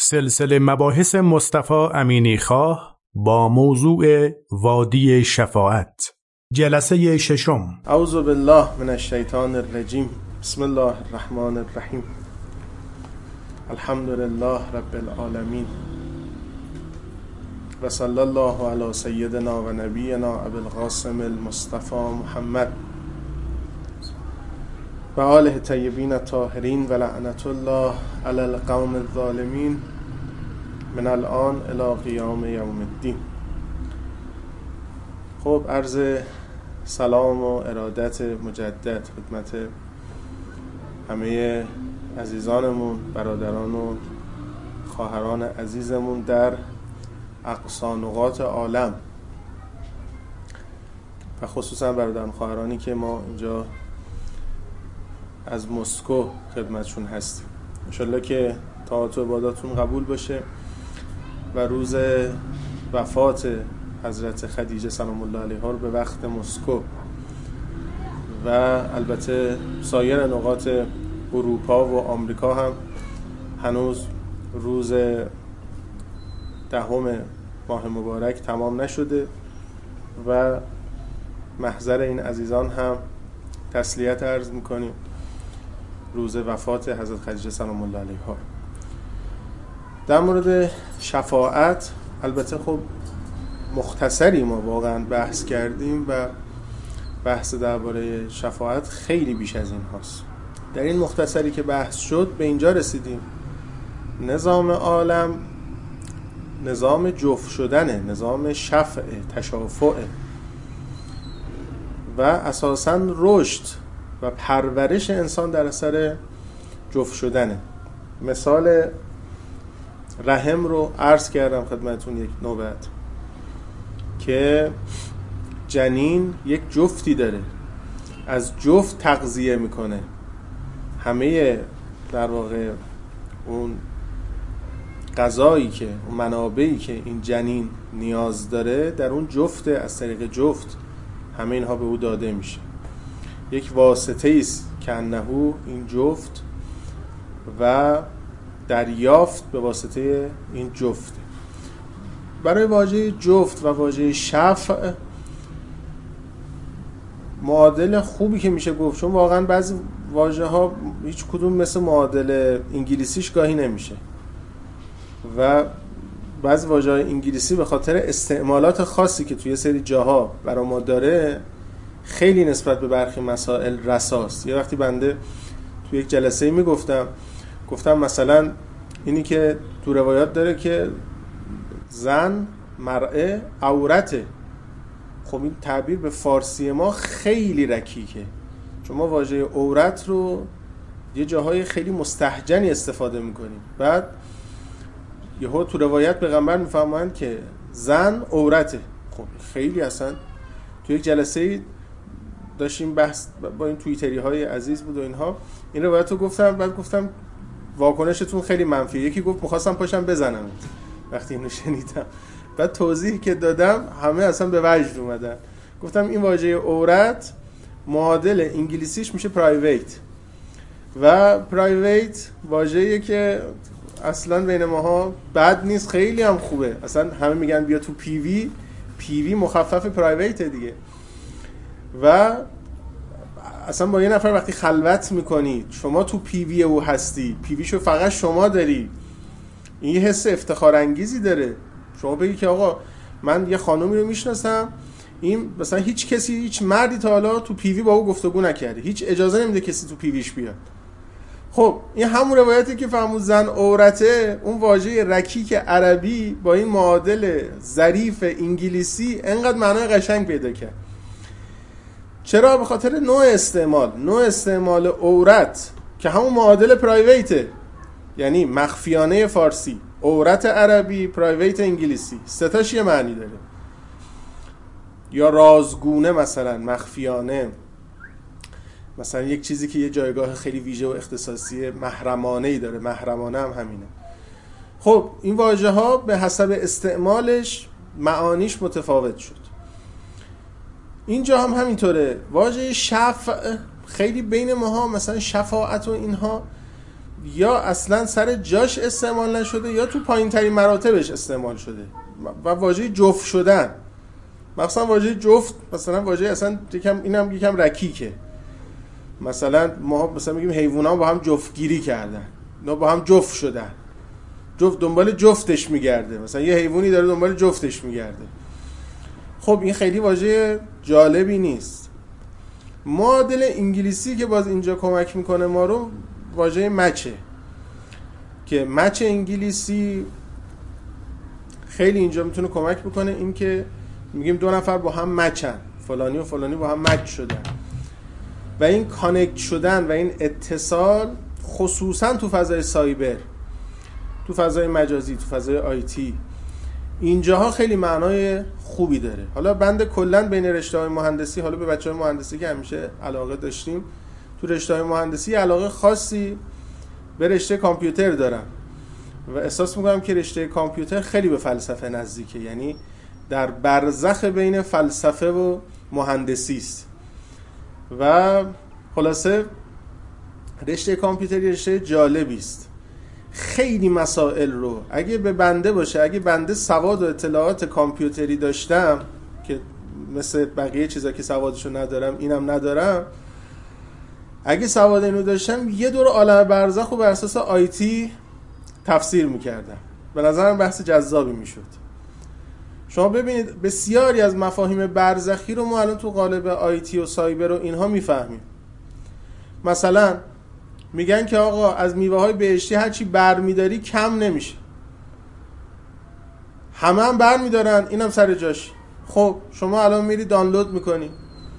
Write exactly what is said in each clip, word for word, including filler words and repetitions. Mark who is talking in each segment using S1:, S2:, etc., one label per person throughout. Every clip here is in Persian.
S1: سلسله مباحث مصطفی امینی خواه با موضوع وادی شفاعت، جلسه ششم.
S2: اعوذ بالله من الشیطان الرجیم. بسم الله الرحمن الرحیم. الحمد لله رب العالمین و صلی الله علی سیدنا و نبینا ابی القاسم المصطفى محمد و آله طیبین الطاهرین و لعنت الله علی القوم الظالمین من الان الی قیام یوم الدین. خب، عرض سلام و ارادت مجدد خدمت همه عزیزانمون، برادران و خواهران عزیزمون در اقصا نقاط عالم و خصوصا برادران خواهرانی که ما اینجا از مسکو خدمتشون هستیم. انشالله که طاعت و عباداتون قبول باشه و روز وفات حضرت خدیجه سلام الله علیها رو به وقت مسکو و البته سایر نقاط اروپا و آمریکا هم هنوز روز دهم ماه مبارک تمام نشده و محضر این عزیزان هم تسلیت عرض میکنیم روز وفات حضرت خدیجه سلام الله علیها. در مورد شفاعت البته خب مختصری ما واقعا بحث کردیم و بحث درباره شفاعت خیلی بیش از این هاست. در این مختصری که بحث شد به اینجا رسیدیم نظام عالم نظام جفت شدنه، نظام شفع، تشافع و اساساً رشد و پرورش انسان در اثر جفت شدنه. مثال رحم رو عرض کردم خدمتون یک نوبت که جنین یک جفتی داره، از جفت تغذیه میکنه، همه در واقع اون غذایی که اون منابعی که این جنین نیاز داره در اون جفت، از طریق جفت همه اینها به او داده میشه. یک واسطه ایست که انهو این جفت و دریافت به واسطه این جفت. برای واژه جفت و واژه شفع معادل خوبی که میشه گفت، چون واقعا بعضی واژه ها هیچ کدوم مثل معادل انگلیسیش گاهی نمیشه و بعضی واژه های انگلیسی به خاطر استعمالات خاصی که توی سری جاها برای ما داره خیلی نسبت به برخی مسائل رساست. یه وقتی بنده توی یک جلسه میگفتم گفتم مثلا اینی که تو روایات داره که زن مرأه عورته. خب این تعبیر به فارسی ما خیلی رکیکه، چون ما واژه عورت رو یه جاهای خیلی مستهجنی استفاده میکنیم. بعد یهو تو روایت پیغمبر میفهمند که زن عورته. خب خیلی اصلا تو یک جلسه داشتیم بحث با این توییتری های عزیز بود و اینها، این روایت رو گفتم، بعد گفتم واکنشتون خیلی منفی. یکی گفت می‌خواستم پاشم بزنم وقتی اینو شنیدم. بعد توضیحی که دادم همه اصلا به وجد اومدن. گفتم این واژه عورت معادل انگلیسیش میشه پرایویت و پرایویت واژه‌ایه که اصلا بین ماها بد نیست، خیلی هم خوبه. اصلا همه میگن بیا تو پی وی، پی وی مخفف پرایویت دیگه. و اصلا با یه نفر وقتی خلوت میکنی شما تو پی وی او هستی، پی ویشو فقط شما داری، این یه حس افتخار انگیزی داره. شما بگی که آقا من یه خانومی رو میشناسم، این مثلا هیچ کسی، هیچ مردی تا حالا تو پی وی با او گفتگو نکرده، هیچ اجازه نمیده کسی تو پی ویش بیاد. خب این همون روایتی که فهمون زن عورته، اون واژه رکیک عربی با این معادل ظریف انگلیسی انقدر معنای قشنگ پیدا کرد. چرا؟ به خاطر نوع استعمال. نوع استعمال عورت که همون معادل پرایویته، یعنی مخفیانه فارسی، عورت عربی، پرایویت انگلیسی، ستاش یه معنی داره. یا رازگونه مثلا، مخفیانه، مثلا یک چیزی که یه جایگاه خیلی ویژه و اختصاصی محرمانه‌ای داره، محرمانه هم همینه. خب این واژه ها به حسب استعمالش معانیش متفاوت شد. اینجا هم همینطوره. واژه شفع خیلی بین ماها مثلا شفاعت و اینها یا اصلا سر جاش استعمال نشده یا تو پایین ترین مراتبش استعمال شده. و واژه جفت شدن، مثلا واژه جفت، مثلا واژه اصلا یکم اینم یکم رکیکه. مثلا ما مثلا میگیم حیونا با هم جفتگیری کردن، اینا با هم جفت شدن، جفت دنبال جفتش میگرده، مثلا یه حیوانی داره دنبال جفتش میگرده. خب این خیلی واژه جالبی نیست. معادل انگلیسی که باز اینجا کمک میکنه ما رو واژه مچه، که مچ انگلیسی خیلی اینجا میتونه کمک بکنه. این که میگیم دو نفر با هم مچن، فلانی و فلانی با هم مچ شدن، و این کانکت شدن و این اتصال خصوصا تو فضای سایبر، تو فضای مجازی، تو فضای آیتی، اینجاها خیلی معنای خوبی داره. حالا بنده کلا بین رشته‌های مهندسی، حالا به بچه‌های مهندسی که همیشه علاقه داشتیم، تو رشته‌های مهندسی علاقه خاصی به رشته کامپیوتر دارم و احساس می‌کنم که رشته کامپیوتر خیلی به فلسفه نزدیکه، یعنی در برزخ بین فلسفه و مهندسی است. و خلاصه رشته کامپیوتر رشته جالبی است. خیلی مسائل رو اگه به بنده باشه، اگه بنده سواد و اطلاعات کامپیوتری داشتم، که مثل بقیه چیزا که سوادشو ندارم اینم ندارم، اگه سواد اینو داشتم یه دور عالم برزخ رو بر اساس آیتی تفسیر میکردم. به نظرم بحث جذابی میشد. شما ببینید بسیاری از مفاهیم برزخی رو ما الان تو قالب آیتی و سایبر و اینها میفهمیم. مثلا میگن که آقا از میوه های بهشتی هرچی بر میداری کم نمیشه، همه هم بر میدارن، اینم سر جاش. خب شما الان میری دانلود میکنی،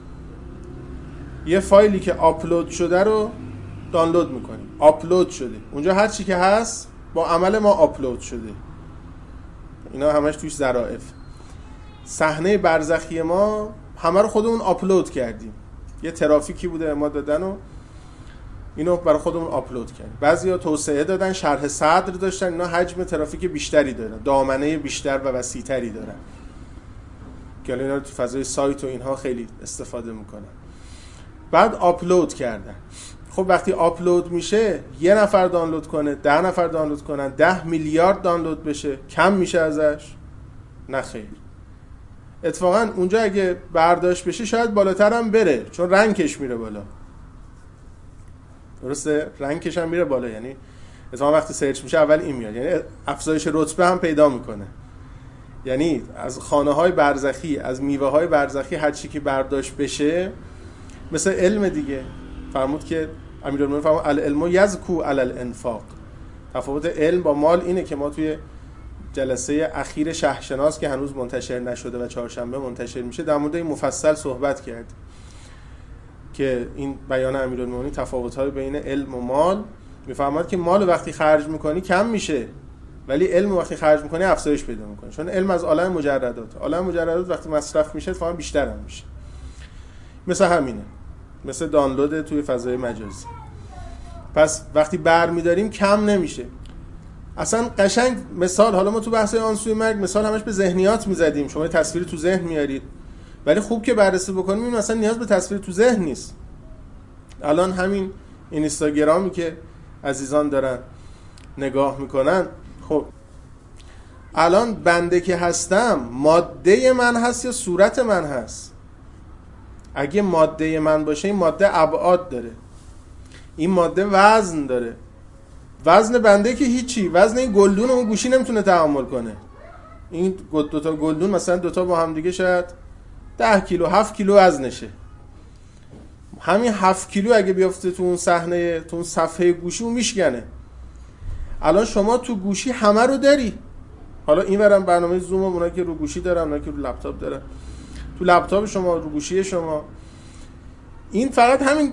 S2: یه فایلی که آپلود شده رو دانلود میکنی، آپلود شده، اونجا هر چی که هست با عمل ما آپلود شده، اینا همش توش ظرافت. صحنه برزخی ما همه رو خودمون آپلود کردیم، یه ترافیکی بوده ما دادن و اینو برای خودمون آپلود کردیم. بعضیا توسعه دادن، شرح صدر داشتن، اینا حجم ترافیک بیشتری دارن، دامنه بیشتر و وسیع‌تری دارن که اینا رو تو فضای سایت و اینها خیلی استفاده میکنن. بعد آپلود کردن. خب وقتی آپلود میشه یه نفر دانلود کنه، ده نفر دانلود کنن، ده میلیارد دانلود بشه، کم میشه ازش؟ نه خیر. اتفاقا اونجا اگه برداشت بشه شاید بالاتر هم بره، چون رنکش میره بالا. درسته؟ رنکش هم میره بالا، یعنی اتفاقا وقتی سرچ میشه اول این میاد، یعنی افزایش رتبه هم پیدا میکنه. یعنی از خانه های برزخی، از میوه های برزخی هر چی که برداشت بشه، مثل علم دیگه. فرمود که امیرالمومنین فرمود العلم یزکو علی الانفاق. تفاوت علم با مال اینه که ما توی جلسه اخیر شهرشناس که هنوز منتشر نشده و چهارشنبه منتشر میشه در مورد این مفصل صحبت کرد که این بیان امیرالمومنین تفاوت‌های بین علم و مال، میفهمد که مال وقتی خرج میکنی کم میشه، ولی علم وقتی خرج میکنی افزایش پیدا میکنه، چون علم از عالم مجردات، عالم مجردات وقتی مصرف میشه اتفاقا بیشتر هم میشه. مثل همینه، مثل دانلود توی فضای مجازی. پس وقتی بر میداریم کم نمیشه. اصلا قشنگ مثال، حالا ما تو بحث آن سوی مرگ مثال همش به ذهنیات میزدیم، شما تصویری تو ذهن میارید، ولی خوب که بررسی بکنیم این مثلا نیاز به تصویر تو ذهن نیست. الان همین اینستاگرامی که عزیزان دارن نگاه میکنن، خب الان بنده که هستم ماده من هست یا صورت من هست؟ اگه ماده من باشه این ماده ابعاد داره، این ماده وزن داره. وزن بنده که هیچی، وزن این گلدون اون گوشی نمیتونه تحمل کنه. این دو تا گلدون مثلا دو تا با هم دیگه شاید ده کیلو هفت کیلو وزنشه. همین هفت کیلو اگه بیافته تو اون صحنه، تو اون صفحه گوشی اون میشکنه. الان شما تو گوشی همه رو داری. حالا اینورم برنامه زوم، اونا که رو گوشی دارن، اونا که رو لپتاپ دارن، تو لپتاپ شما، رو گوشی شما، این فقط همین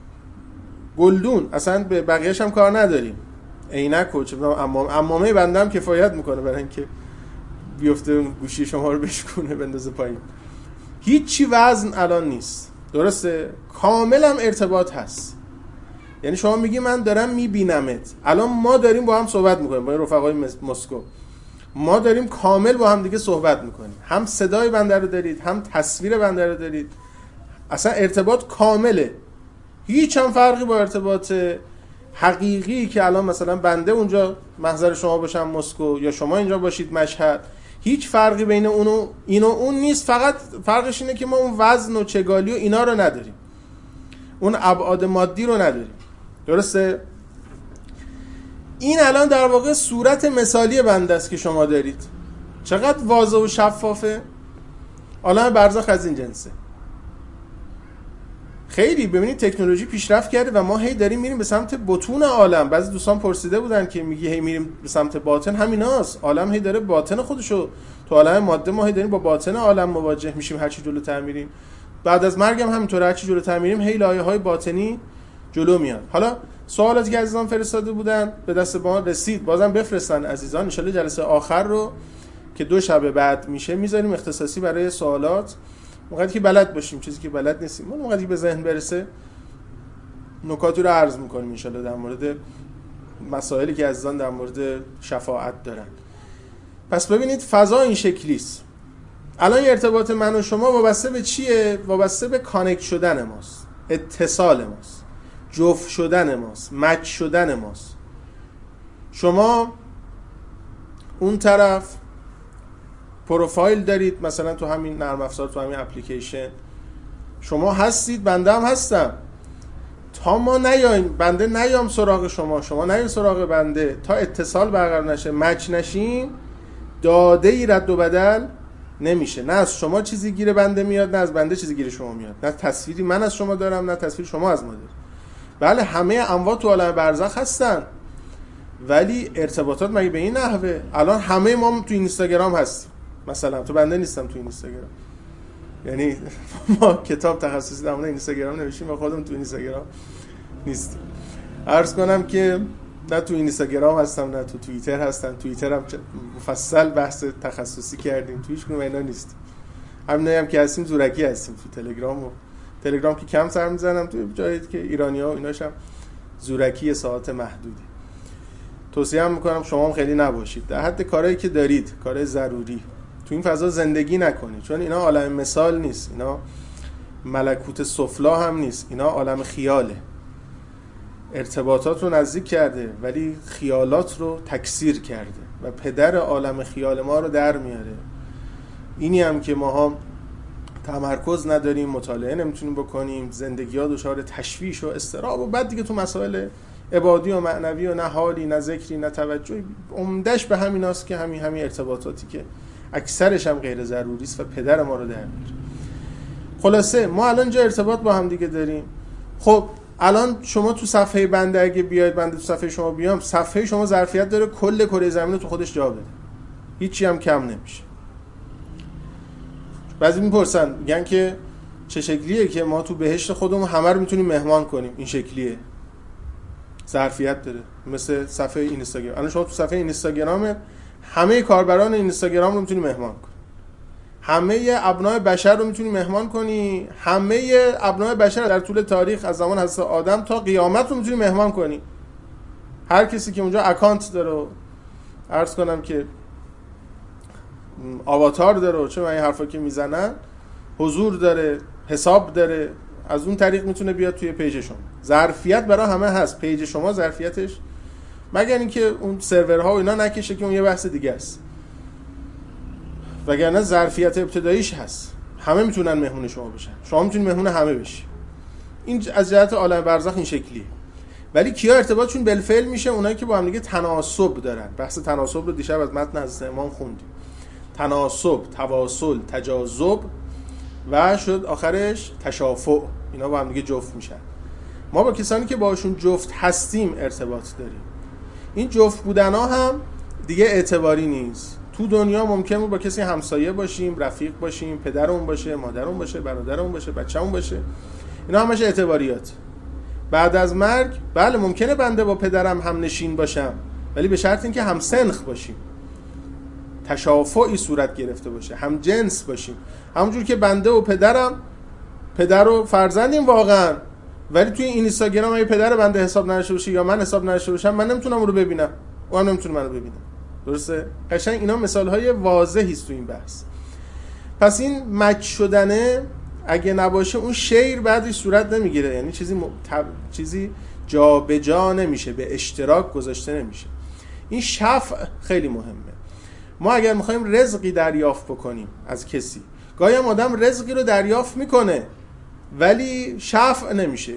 S2: گلدون، اصلا به بقیه‌اش هم کار نداریم. عینک و چه می‌دونم عمامه عمامه بندم کفایت میکنه برای اینکه بیفته اون گوشی شما رو بشکونه بندازه پایین. هیچی وزن الان نیست، درسته؟ کاملا ارتباط هست. یعنی شما میگی من دارم میبینمت، الان ما داریم با هم صحبت میکنیم با این رفقای مسکو، ما داریم کامل با هم دیگه صحبت میکنیم، هم صدای بنده رو دارید، هم تصویر بنده رو دارید، اصلا ارتباط کامله. هیچ هم فرقی با ارتباط حقیقی که الان مثلا بنده اونجا محضر شما باشم مسکو یا شما اینجا باشید مشهد، هیچ فرقی بین اون و این و اون نیست. فقط فرقش اینه که ما اون وزن و چگالی و اینا رو نداریم، اون ابعاد مادی رو نداریم. درسته؟ این الان در واقع صورت مثالی بنده است که شما دارید. چقدر واضح و شفافه. عالم برزخ از این جنسه. خیلی ببینید تکنولوژی پیشرفت کرده و ما هی داریم میریم به سمت بطون عالم. بعضی دوستان پرسیده بودن که میگی هی میریم به سمت باطن، همیناست. عالم هی داره باطن خودشو، تو عالم ماده ما هی داریم با باطن عالم مواجه میشیم هر چی جلوتر میریم. بعد از مرگ هم همینطوره، هر چی جلوتر میریم هی لایه‌های باطنی جلو میاد. حالا سوالاتی که عزیزان فرستاده بودن به دست ما رسید، بازم بفرستن عزیزان. ان شاءالله جلسه آخر رو که دو شب بعد میشه میذاریم اختصاصی برای سوالات، موقعی که بلد باشیم، چیزی که بلد نیستیم ما موقعی که به ذهن برسه نکاتی رو عرض میکنیم ان شاءالله در مورد مسائلی که عزیزان در مورد شفاعت دارن. پس ببینید فضا این شکلیست. الان ارتباط من و شما وابسته به چیه؟ وابسته به کانکت شدن ماست، اتصال ماست، جفت شدن ماست، مچ شدن ماست. شما اون طرف پروفایل دارید مثلا تو همین نرم افزار، تو همین اپلیکیشن شما هستید، بنده هم هستم. تا ما نیایم، بنده نیام سراغ شما، شما نیایم سراغ بنده، تا اتصال برقرار نشه، مچ نشیم، داده ای رد و بدل نمیشه. نه از شما چیزی گیر بنده میاد، نه از بنده چیزی گیر شما میاد، نه تصویری من از شما دارم، نه تصویر شما از ما دارید. بله همه اموات تو عالم برزخ هستن، ولی ارتباطات مگه به این نحوه؟ الان همه ما تو اینستاگرام هستیم مثلا، تو بنده نیستم تو اینستاگرام، یعنی ما کتاب تخصصی در مورد اینستاگرام نوشتیم و خودم تو اینستاگرام نیستیم. عرض کنم که نه تو اینستاگرام هستم نه تو توییتر هستم. توییتر هم مفصل بحث تخصصی کردیم، تو هیچ کدوم اینا نیستیم. همینایی هم که هستیم زورکی هستیم. تو تلگرام و تلگرام که کم سر میزنم، تو جایی که ایرانی‌ها و ایناش هم زورکی ساعت محدودی. توصیه هم میکنم شما هم خیلی نباشید، در حد کارهایی که دارید، کارهای ضروری، تو این فضا زندگی نکنید، چون اینا عالم مثال نیست، اینا ملکوت سفلا هم نیست، اینا عالم خیاله. ارتباطات رو نزدیک کرده ولی خیالات رو تکثیر کرده و پدر عالم خیال ما رو در میاره. اینی هم که ماها تمرکز نداریم، مطالعه نمیتونیم بکنیم، زندگی ها دچار تشویش و اضطراب و بعد دیگه تو مسائل عبادی و معنوی و نه حالی نه ذکری نه توجهی، عمدش به همیناست که همین همین ارتباطاتی که اکثرش هم غیر ضروری است و پدر ما رو در میاره. خلاصه ما الان جا ارتباط با هم دیگه داریم. خب الان شما تو صفحه بنده اگه بیاید، بنده تو صفحه شما بیام، صفحه شما ظرفیت داره کل کره زمین رو تو خودش جا بده، هیچی هم کم نمیشه. بعضی میپرسن میگن که چه شکلیه که ما تو بهشت خودمون همه رو میتونیم مهمان کنیم؟ این شکلیه، ظرفیت داره، مثل صفحه اینستاگرام. الان شما تو صفحه اینستاگرام همه کاربران اینستاگرام رو میتونی مهمان کنی، همه ابناء بشر رو میتونی مهمان کنی، همه ابناء بشر در طول تاریخ از زمان حضرت آدم تا قیامت رو میتونی مهمان کنی. هر کسی که اونجا اکانت داره، عرض کنم که آواتار داره، چه من این حرفا که میزنن، حضور داره، حساب داره، از اون طریق میتونه بیاد توی پیج شما. ظرفیت برای همه هست، پیج شما ظرفیتش، مگر اینکه اون سرورها و اینا نکشه که اون یه بحث دیگه است، وگرنه ظرفیت ابتداییش هست. همه میتونن مهمون شما بشن، شما میتونید مهمون همه بشی. این از جهت عالم برزخ این شکلیه. ولی کیا ارتباطشون بالفعل میشه؟ اونایی که با هم دیگه تناسب دارن. بحث تناسب رو دیشب از متن حضرت امام خوندیم. تناسب، تواصل، تجاذب و شد آخرش تشافع، اینا با هم دیگه جفت میشن. ما با کسانی که باشون جفت هستیم ارتباط داریم. این جفت بودنا هم دیگه اعتباری نیست. تو دنیا ممکنه با کسی همسایه باشیم، رفیق باشیم، پدرمون باشه، مادرمون باشه، برادرمون باشه، بچه‌مون باشه، اینا همش اعتباریات. بعد از مرگ بله ممکنه بنده با پدرم هم نشین باشم، ولی به شرط اینکه هم سنخ باشیم، تشافعی صورت گرفته باشه، هم جنس باشیم. همونجور که بنده و پدرم پدر و فرزندیم واقعا، ولی توی این اینستاگرام اگه پدر بنده حساب نشه باشه یا من حساب نشه باشم، من نمیتونم اون رو ببینم، اون نمیتونه منو ببینه. درسته؟ قشنگ اینا مثال‌های واضحی است تو این بحث. پس این مچ شدنه اگه نباشه اون شیر بعدش صورت نمیگیره، یعنی چیزی م... تب... چیزی جا به جا نمیشه، به اشتراک گذاشته نمیشه. این شفع خیلی مهمه. ما اگر میخوایم رزقی دریافت بکنیم از کسی، گاهی هم آدم رزقی رو دریافت میکنه ولی شفع نمیشه،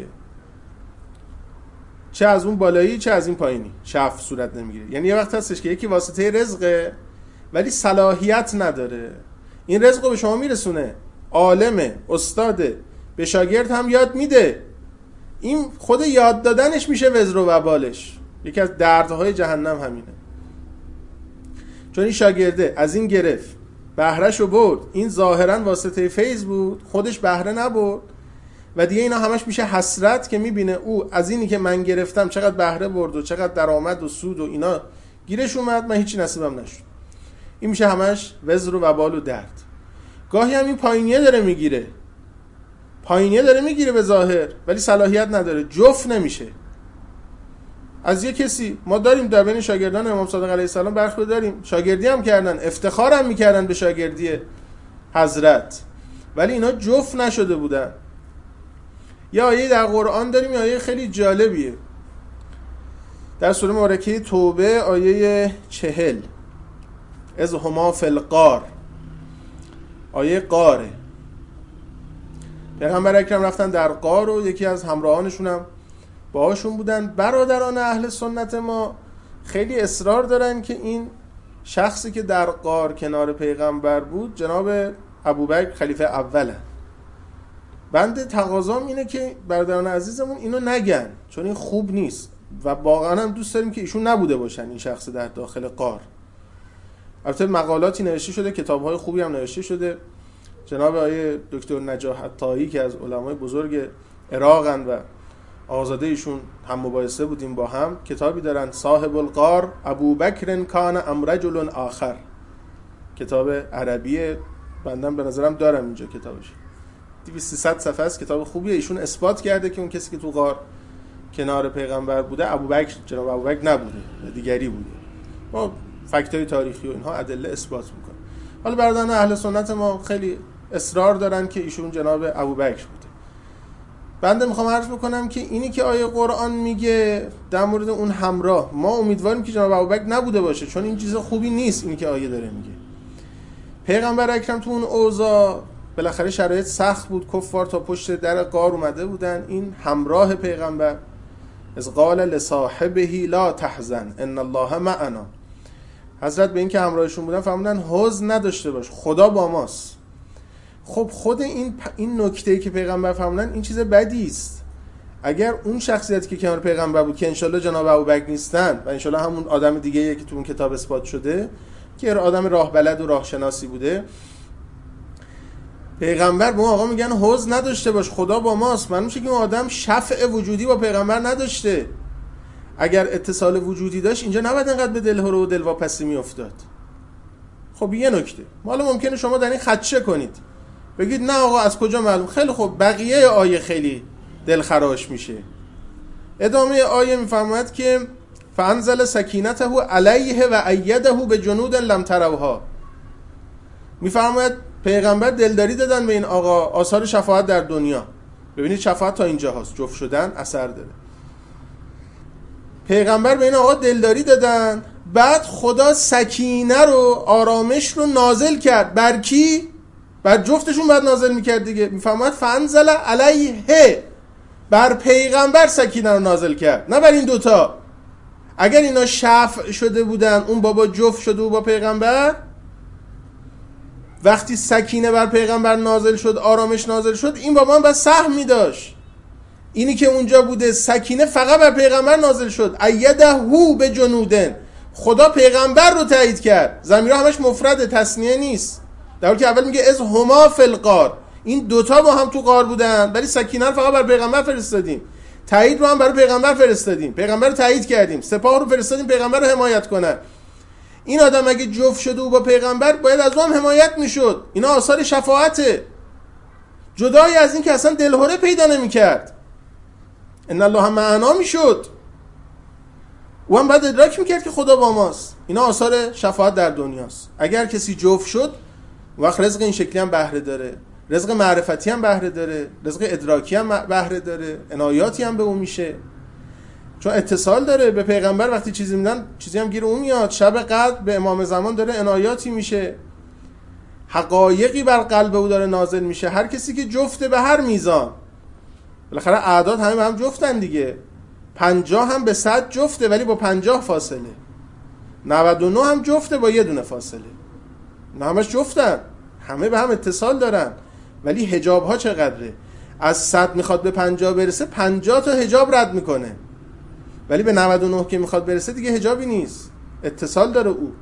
S2: چه از اون بالایی چه از این پایینی شفع صورت نمیگیره. یعنی یه وقت هستش که یکی واسطه رزقه ولی صلاحیت نداره این رزق رو به شما میرسونه، عالمه، استاده، به شاگرد هم یاد میده، این خود یاد دادنش میشه وزر و وبالش. یکی از دردهای جهنم همینه، چون این شاگرده از این گرفت بهرهشو برد، این ظاهرا واسطه فیض بود، خودش بهره نبرد و دیگه اینا همش میشه حسرت که میبینه او از اینی که من گرفتم چقدر بهره برد و چقدر درآمد و سود و اینا گیرش اومد، من هیچی نصیبم نشد. این میشه همش وزر و وبال و درد. گاهی هم این پایینیه داره میگیره، پایینیه داره میگیره به ظاهر ولی صلاحیت نداره، جفت نمیشه. از یه کسی ما داریم در بین شاگردان امام صادق علیه السلام برخورد داریم، شاگردی هم کردن، افتخار هم میکردن به شاگردی حضرت، ولی اینا جفت نشده بودن. یا آیه در قرآن داریم، آیه خیلی جالبیه در سوره مبارکه توبه آیه چهل، از هما فی الغار، آیه غاره. پیغمبر اکرم رفتن در غار و یکی از همراهانشون هم باهاشون بودن. برادران اهل سنت ما خیلی اصرار دارن که این شخصی که در غار کنار پیغمبر بود جناب ابوبکر خلیفه اوله. بنده تقاضام اینه که برادران عزیزمون اینو نگن، چون این خوب نیست و واقعا هم دوست داریم که ایشون نبوده باشن این شخص در داخل غار. البته مقالاتی نوشته شده، کتاب‌های خوبی هم نوشته شده. جناب آقای دکتر نجاح الطایی که از علمای بزرگ عراقن و آزاده ایشون هم مباحثه بودیم با هم، کتابی دارن صاحب الغار ابوبکر کان ام رجل آخر، کتاب عربیه، بندم به نظرم دارم اینجا کتابش، دویست سیصد صفحه است، کتاب خوبیه. ایشون اثبات کرده که اون کسی که تو غار کنار پیغمبر بوده ابوبکر، جناب ابوبکر نبوده، دیگری بوده. ما فکتای تاریخی و اینها ادله اثبات میکنه. حالا برادران اهل سنت ما خیلی اصرار دارن که ایشون جناب ابوبکر بوده. بنده میخوام عرض بکنم که اینی که آیه قرآن میگه در مورد اون همراه، ما امیدواریم که جناب ابوبکر نبوده باشه، چون این چیز خوبی نیست. اینی که آیه داره میگه پیغمبر اکرم تو اون اوضاع بالاخره شرایط سخت بود، کفار تا پشت در غار اومده بودن، این همراه پیغمبر از قال لصاحبه لا تحزن ان الله معنا، حضرت به این که همراهشون بودن فرمودن حزن نداشته باش، خدا با ماست. خب خود این این نکته‌ای که پیغمبر فرمودن این چیز بدی است. اگر اون شخصیتی که کنار پیغمبر بود که انشالله جناب ابوبکر نیستن و انشالله همون آدم دیگه‌ای که تو اون کتاب اثبات شده که آدم راه بلد و راه شناسی بوده، پیغمبر به اون آقا میگن حزن نداشته باش، خدا با ماست. معلوم میشه که اون آدم شفع وجودی با پیغمبر نداشته. اگر اتصال وجودی داشت اینجا نباید انقدر به دلهره و دلواپسی میافتاد. خب یه نکته، حالا ممکنه شما در این خدشه کنید، بگید نه آقا از کجا معلوم؟ خیلی خب بقیه آیه خیلی دلخراش میشه. ادامه آیه میفرماید که فانزل سکینته علیه و ایده به جنود لم تروها، میفرماید پیغمبر دلداری دادن به این آقا، آثار شفاعت در دنیا. ببینید شفاعت تا اینجا هست، جفت شدن اثر داره. پیغمبر به این آقا دلداری دادن، بعد خدا سکینه رو، آرامش رو نازل کرد. بر کی؟ بر جفتشون بعد نازل میکرد دیگه. میفهمد فانزل علیه، بر پیغمبر سکینه رو نازل کرد، نه بر این دوتا. اگر اینا شفع شده بودن، اون بابا جفت شده بود با پیغمبر، وقتی سکینه بر پیغمبر نازل شد، آرامش نازل شد، این بابا هم بس سهم می داشت. اینی که اونجا بوده سکینه فقط بر پیغمبر نازل شد، ایده هو به جنودن، خدا پیغمبر رو تایید کرد. ضمیرها همش مفرده، تثنیه نیست، در حالی که اول میگه از هما فی الغار، این دوتا با هم تو غار بودن، ولی سکینه رو فقط بر پیغمبر فرستادیم، تایید رو هم برای پیغمبر فرستادیم، پیغمبر رو تایید کردیم، سپاه رو فرستادیم پیغمبر رو حمایت کنن. این آدم اگه جفت شده و با پیغمبر، باید از اون حمایت میشد. اینا آثار شفاعته، جدای از این که اصلا دلهره پیدا نمیکرد. ان الله معنا میشد، و هم بعد ادراک میکرد که خدا با ماست. اینا آثار شفاعت در دنیاست. اگر کسی جفت شد، وقت رزق این شکلی هم بهره داره، رزق معرفتی هم بهره داره، رزق ادراکی هم بهره داره، عنایاتی هم به اون میشه. چون اتصال داره به پیغمبر، وقتی چیزی میدن چیزی هم گیر اون میاد. شب قدر به امام زمان داره عنایاتی میشه، حقایقی بر قلب او داره نازل میشه. هر کسی که جفته به هر میزان، بالاخره اعداد همه به هم جفتن دیگه، پنجاه هم به صد جفته ولی با پنجاه فاصله، نود و نه هم جفته با یه دونه فاصله، نه همش جفتن، همه به هم اتصال دارن، ولی حجاب ها چقدره؟ از صد میخواد به پنجاه برسه، پنجاه تا حجاب رد میکنه، ولی به نود و نه که میخواد برسه دیگه حجابی نیست، اتصال داره او.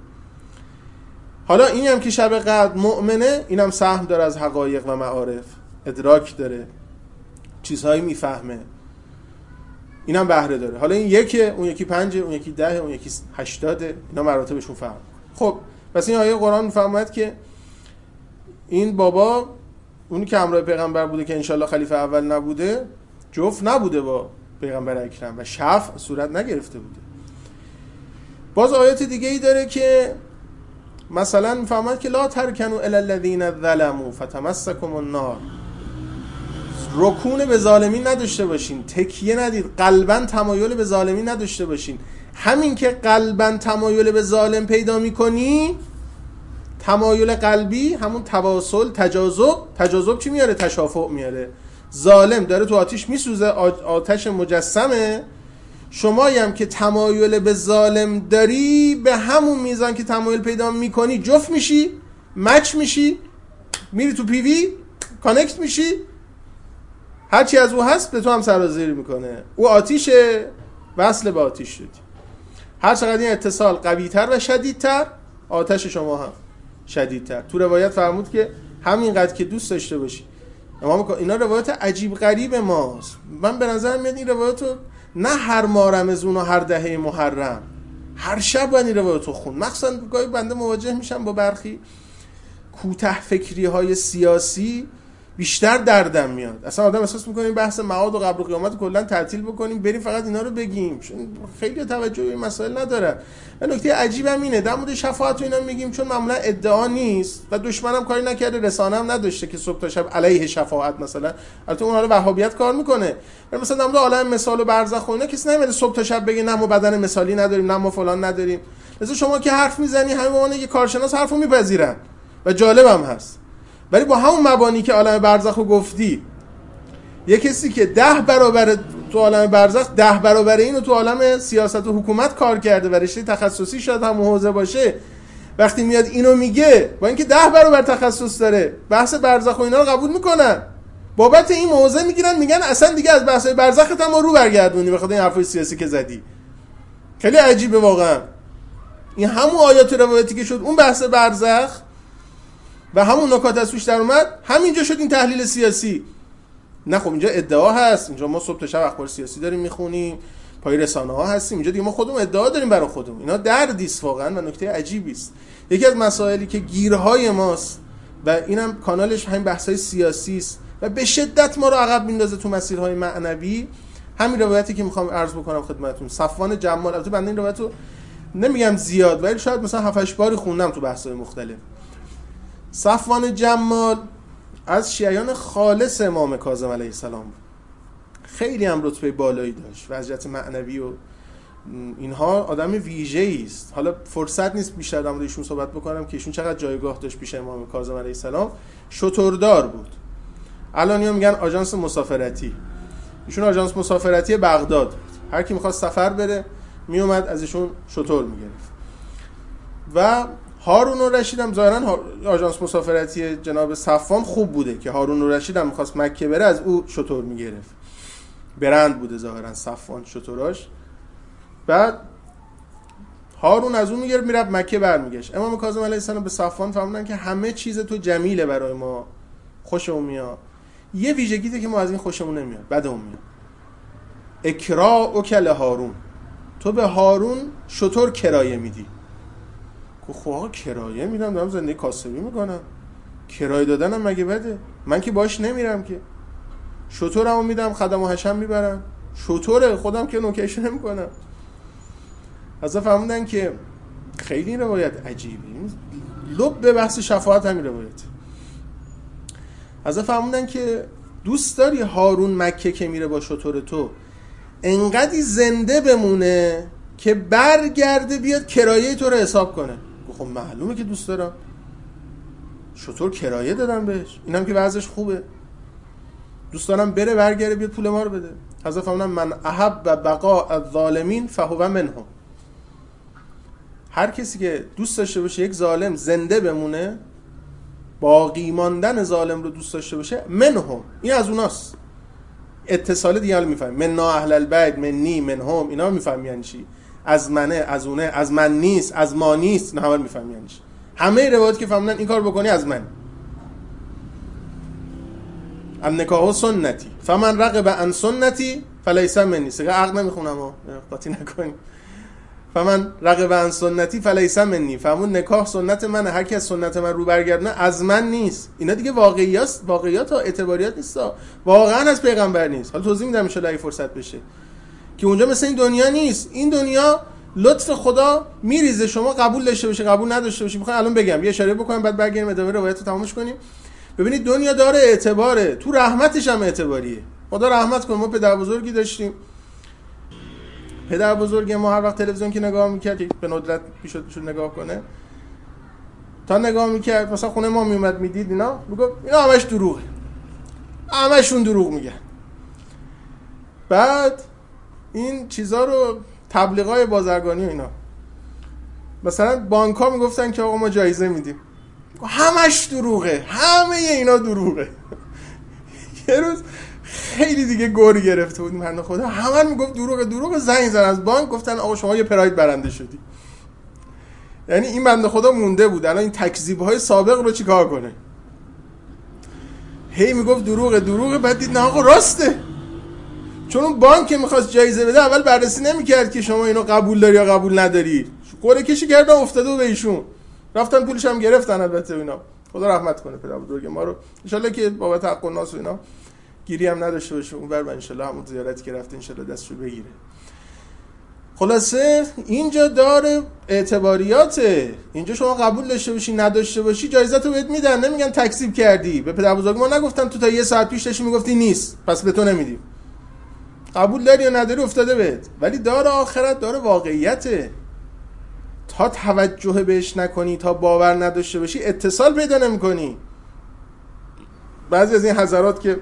S2: حالا این هم که شب قدر مؤمنه، اینم سهم داره از حقایق و معارف، ادراک داره، چیزهایی میفهمه، اینم بهره داره. حالا این یکه، اون یکی پنجه، اون یکی دهه، اون یکی هشتاده، اینا مراتبشون فرق. خب پس این آیه قرآن میفهمد که این بابا اونی که همراه پیغمبر بوده که انشالله خلیفه اول نبوده، جفت نبوده با پیغمبر اکرم و شفع صورت نگرفته بوده. باز آیات دیگه ای داره که مثلا میفهمد که لا ترکنوا الی الذین ظلموا فتمسکم النار، رکون به ظالمین نداشته باشین، تکیه ندید، قلباً تمایل به ظالمین نداشته باشین. همین که قلباً تمایل به ظالم پیدا میکنی، تمایل قلبی همون تواصل، تجاذب، تجاذب چی میاره؟ تشافع میاره. ظالم داره تو آتیش میسوزه، آتش مجسمه، شمایی هم که تمایل به ظالم داری، به همون میزان که تمایل پیدا میکنی جفت میشی، مچ میشی، میری تو پیوی کانکت میشی، هرچی از او هست به تو هم سرازیر میکنه. او آتیشه، وصل به آتیش شدی. هر چقدر این اتصال قویتر و شدیدتر، آتش شما هم شدیدتر. تو روایت فرمود که همینقدر که دوست داشته باشی. امام اینا روایت عجیب غریب ماست. من به نظر میاد این روایتو نه هر ماه رمضان و هر دهه محرم، هر شب باید این روایتو خون. مخصوصا گاهی بنده مواجه میشم با برخی کوته فکری های سیاسی، بیشتر دردم میاد. اصلا آدم احساس میکنه این بحث معاد و قبر و قیامت کلا تعطیل بکنیم، بریم فقط اینا رو بگیم، چون خیلی توجه به این مسائل ندارن. و نکته عجیبم اینه در مورد شفاعت و اینا میگیم، چون معمولا ادعا نیست و دشمنم کاری نکرده، رسانه هم نداشته که صبح تا شب علیه شفاعت مثلا، البته اون حالا وهابیت کار میکنه، ولی مثلا در مورد عالم مثال و برزخ و اینا کسی نمیاد صبح تا شب بگه نه ما بدن مثالی نداریم، نه ما فلان نداریم. مثلا شما که حرف میزنی همه به عنوان یه کارشناس حرفو میپذیرن و جالبم هست، ولی با همون مبانی که عالم برزخ رو گفتی، یه کسی که ده برابر تو عالم برزخ، ده برابر اینو تو عالم سیاست و حکومت کار کرده و رشته تخصصی شاید هم حوزه باشه، وقتی میاد اینو میگه، با اینکه ده برابر تخصص داره، بحث برزخ و اینا رو قبول میکنن، بابت این موضوع میگیرن میگن اصلا دیگه از بحث برزخت هم رو برگردونی بخاطر این حرفای سیاسی که زدی. خیلی عجیبه واقعا. این همون آیات روایتی که شد اون بحث برزخ و همون نکات از توش در اومد، همینجا شد این تحلیل سیاسی. نه خب اینجا ادعا هست، اینجا ما صبح تا شب اخبار سیاسی داریم میخونیم، پای رسانه ها هستیم، اینجا دیگه ما خودمون ادعا داریم برای خودمون. اینا دردیست واقعا و نکته عجیبی است. یکی از مسائلی که گیرهای ماست و اینم کانالش همین بحث‌های سیاسی است و به شدت ما رو عقب میندازه تو مسیرهای معنوی، همین روایتی که میخوام عرض بکنم خدمتتون. صفوان جمال، البته بنده این روایتو نمیگم زیاد ولی شاید مثلا هفت هشت باری خوندم تو بحث‌های مختلف. صفوان جمال از شیعیان خالص امام کاظم علیه السلام بود. خیلی هم رتبه بالایی داشت، وضعیت معنوی و اینها، آدم ویژه‌ای است. حالا فرصت نیست بیشتر در مورد ایشون صحبت بکنم که ایشون چقدر جایگاه داشت پیش امام کاظم علیه السلام. شتردار بود. الانیا میگن آژانس مسافرتی. ایشون آژانس مسافرتی بغداد بود. هر کی می‌خواست سفر بره میومد از ایشون شتر می‌گرفت. و هارون الرشید هم ظاهراً آژانس مسافرتی جناب صفوان خوب بوده که هارون الرشید هم می‌خواست مکه بره از او شتر می‌گرفت. برند بوده ظاهراً صفوان شتراش. بعد هارون از اون میگرفت میرفت مکه برمیگشت. امام کاظم علیه السلام به صفوان فرمودن که همه چیز تو جمیله، برای ما خوشمون میاد، یه ویژگیه که ما از این خوشمون نمیاد، بدمون میاد. اکرا اوکل هارون، تو به هارون شتر کرایه میدی. که خب کرایه میدم، دارم زندگی کاسبی میکنم، کرایه دادنم مگه بده؟ من که باش نمیرم که، شترمو میدم خدم و حشم میبرن، شتر خودم که نوکش نمیکنم. حضرت فرمودن که خیلی روایت عجیبی، لب به بحث شفاعت همین روایت. حضرت فرمودن که دوست داری هارون مکه که میره با شتر تو انقدی زنده بمونه که برگرده بیاد کرایه تو رو حساب کنه. خب معلومه که دوست دارم، چطور کرایه دادم بهش، اینم که وضعش خوبه، دوست دارم بره برگرده بیاد پول ما رو بده. حضرت فرمودن من احب بقاء الظالمین فهو منهم. هر کسی که دوست داشته باشه یک ظالم زنده بمونه، باقی ماندن ظالم رو دوست داشته باشه، منهم، این از اوناست. اتصال دیگه میفهمیم، منا اهل البیت، منی، منهم، اینا میفهمیم یعنی چی. از منه، از اونه، از من نیست، از ما نیست، نه همه میفهمیم یعنی چی. همه روایات که فهمیدن این کار بکنی از من. النکاح سنتی فمن رغب عن سنتی فلیس منی. سگه عقل نمیخونم و قاطی نکنی. فمن رغب عن سنتی فلیس منی. فهمون نکاح سنت منه، هر کی از سنت من رو برگردونه از من نیست. اینا دیگه واقعیات، واقعیات ها، اعتباریات نیستا، واقعا از پیغمبر نیست. حالا توضیح میدم ان شاء الله اگه فرصت بشه که اونجا مثل این دنیا نیست. این دنیا لطف خدا میریزه، شما قبول داشته باشی قبول نداشته باشی. میخوام الان بگم یه اشاره بکنم بعد برگردیم ادامه روایت رو تمامش کنیم. ببینید دنیا داره اعتباره، تو رحمتش هم اعتباریه. خدا رحمت کنه. ما پدر بزرگی داشتیم، پدر بزرگ ما هر وقت تلویزیون که نگاه میکرد، به ندرت پیشتون نگاه کنه، تا نگاه میکرد مثلا خونه ما میومد میدید اینا، میگفت اینا همش دروغه، همشون دروغ میگن. بعد این چیزا رو تبلیغای بازرگانی و اینا، مثلا بانک‌ها میگفتن که آقا ما جایزه میدیم، همش دروغه، همه اینا دروغه. یه روز خیلی دیگه گوری گرفته بود من خدا، همه میگفت دروغه دروغه. زنگ زدن از بانک گفتن آقا شما یه پراید برنده شدی. یعنی این بنده خدا مونده بود الان این تکذیب‌های سابق رو چیکار کنه. هی میگفت دروغه دروغه، بعد دید نه آقا راسته. چون اون بانک میخواست جایزه بده اول بررسی نمیکرد که شما اینو قبول داری یا قبول نداری، قرعه کشی کردن افتاده به ایشون، رفتن پولش هم گرفتن. البته اینا خدا رحمت کنه پدر بزرگ ما رو، ان شاءالله که بابت حق الناس و اینا گیری هم نداشته باشه اون بر، ان شاءالله همون زیارتی که رفته ان شاءالله دستشو بگیره. خلاصه اینجا داره اعتباریاته، اینجا شما قبول داشته باشی نداشته باشی جایزتو بهت میدن، نمیگن تکذیب کردی. به پدر بزرگ ما نگفتن تو تا یه ساعت پیش داشتی میگفتی نیست پس به تو نمیدیم، قبول داری یا نداری افتاده بهت. ولی داره آخرت، داره واقعیته. تا توجه بهش نکنی، تا باور نداشته باشی اتصال پیدا نمی‌کنی. بعضی از این حضرات که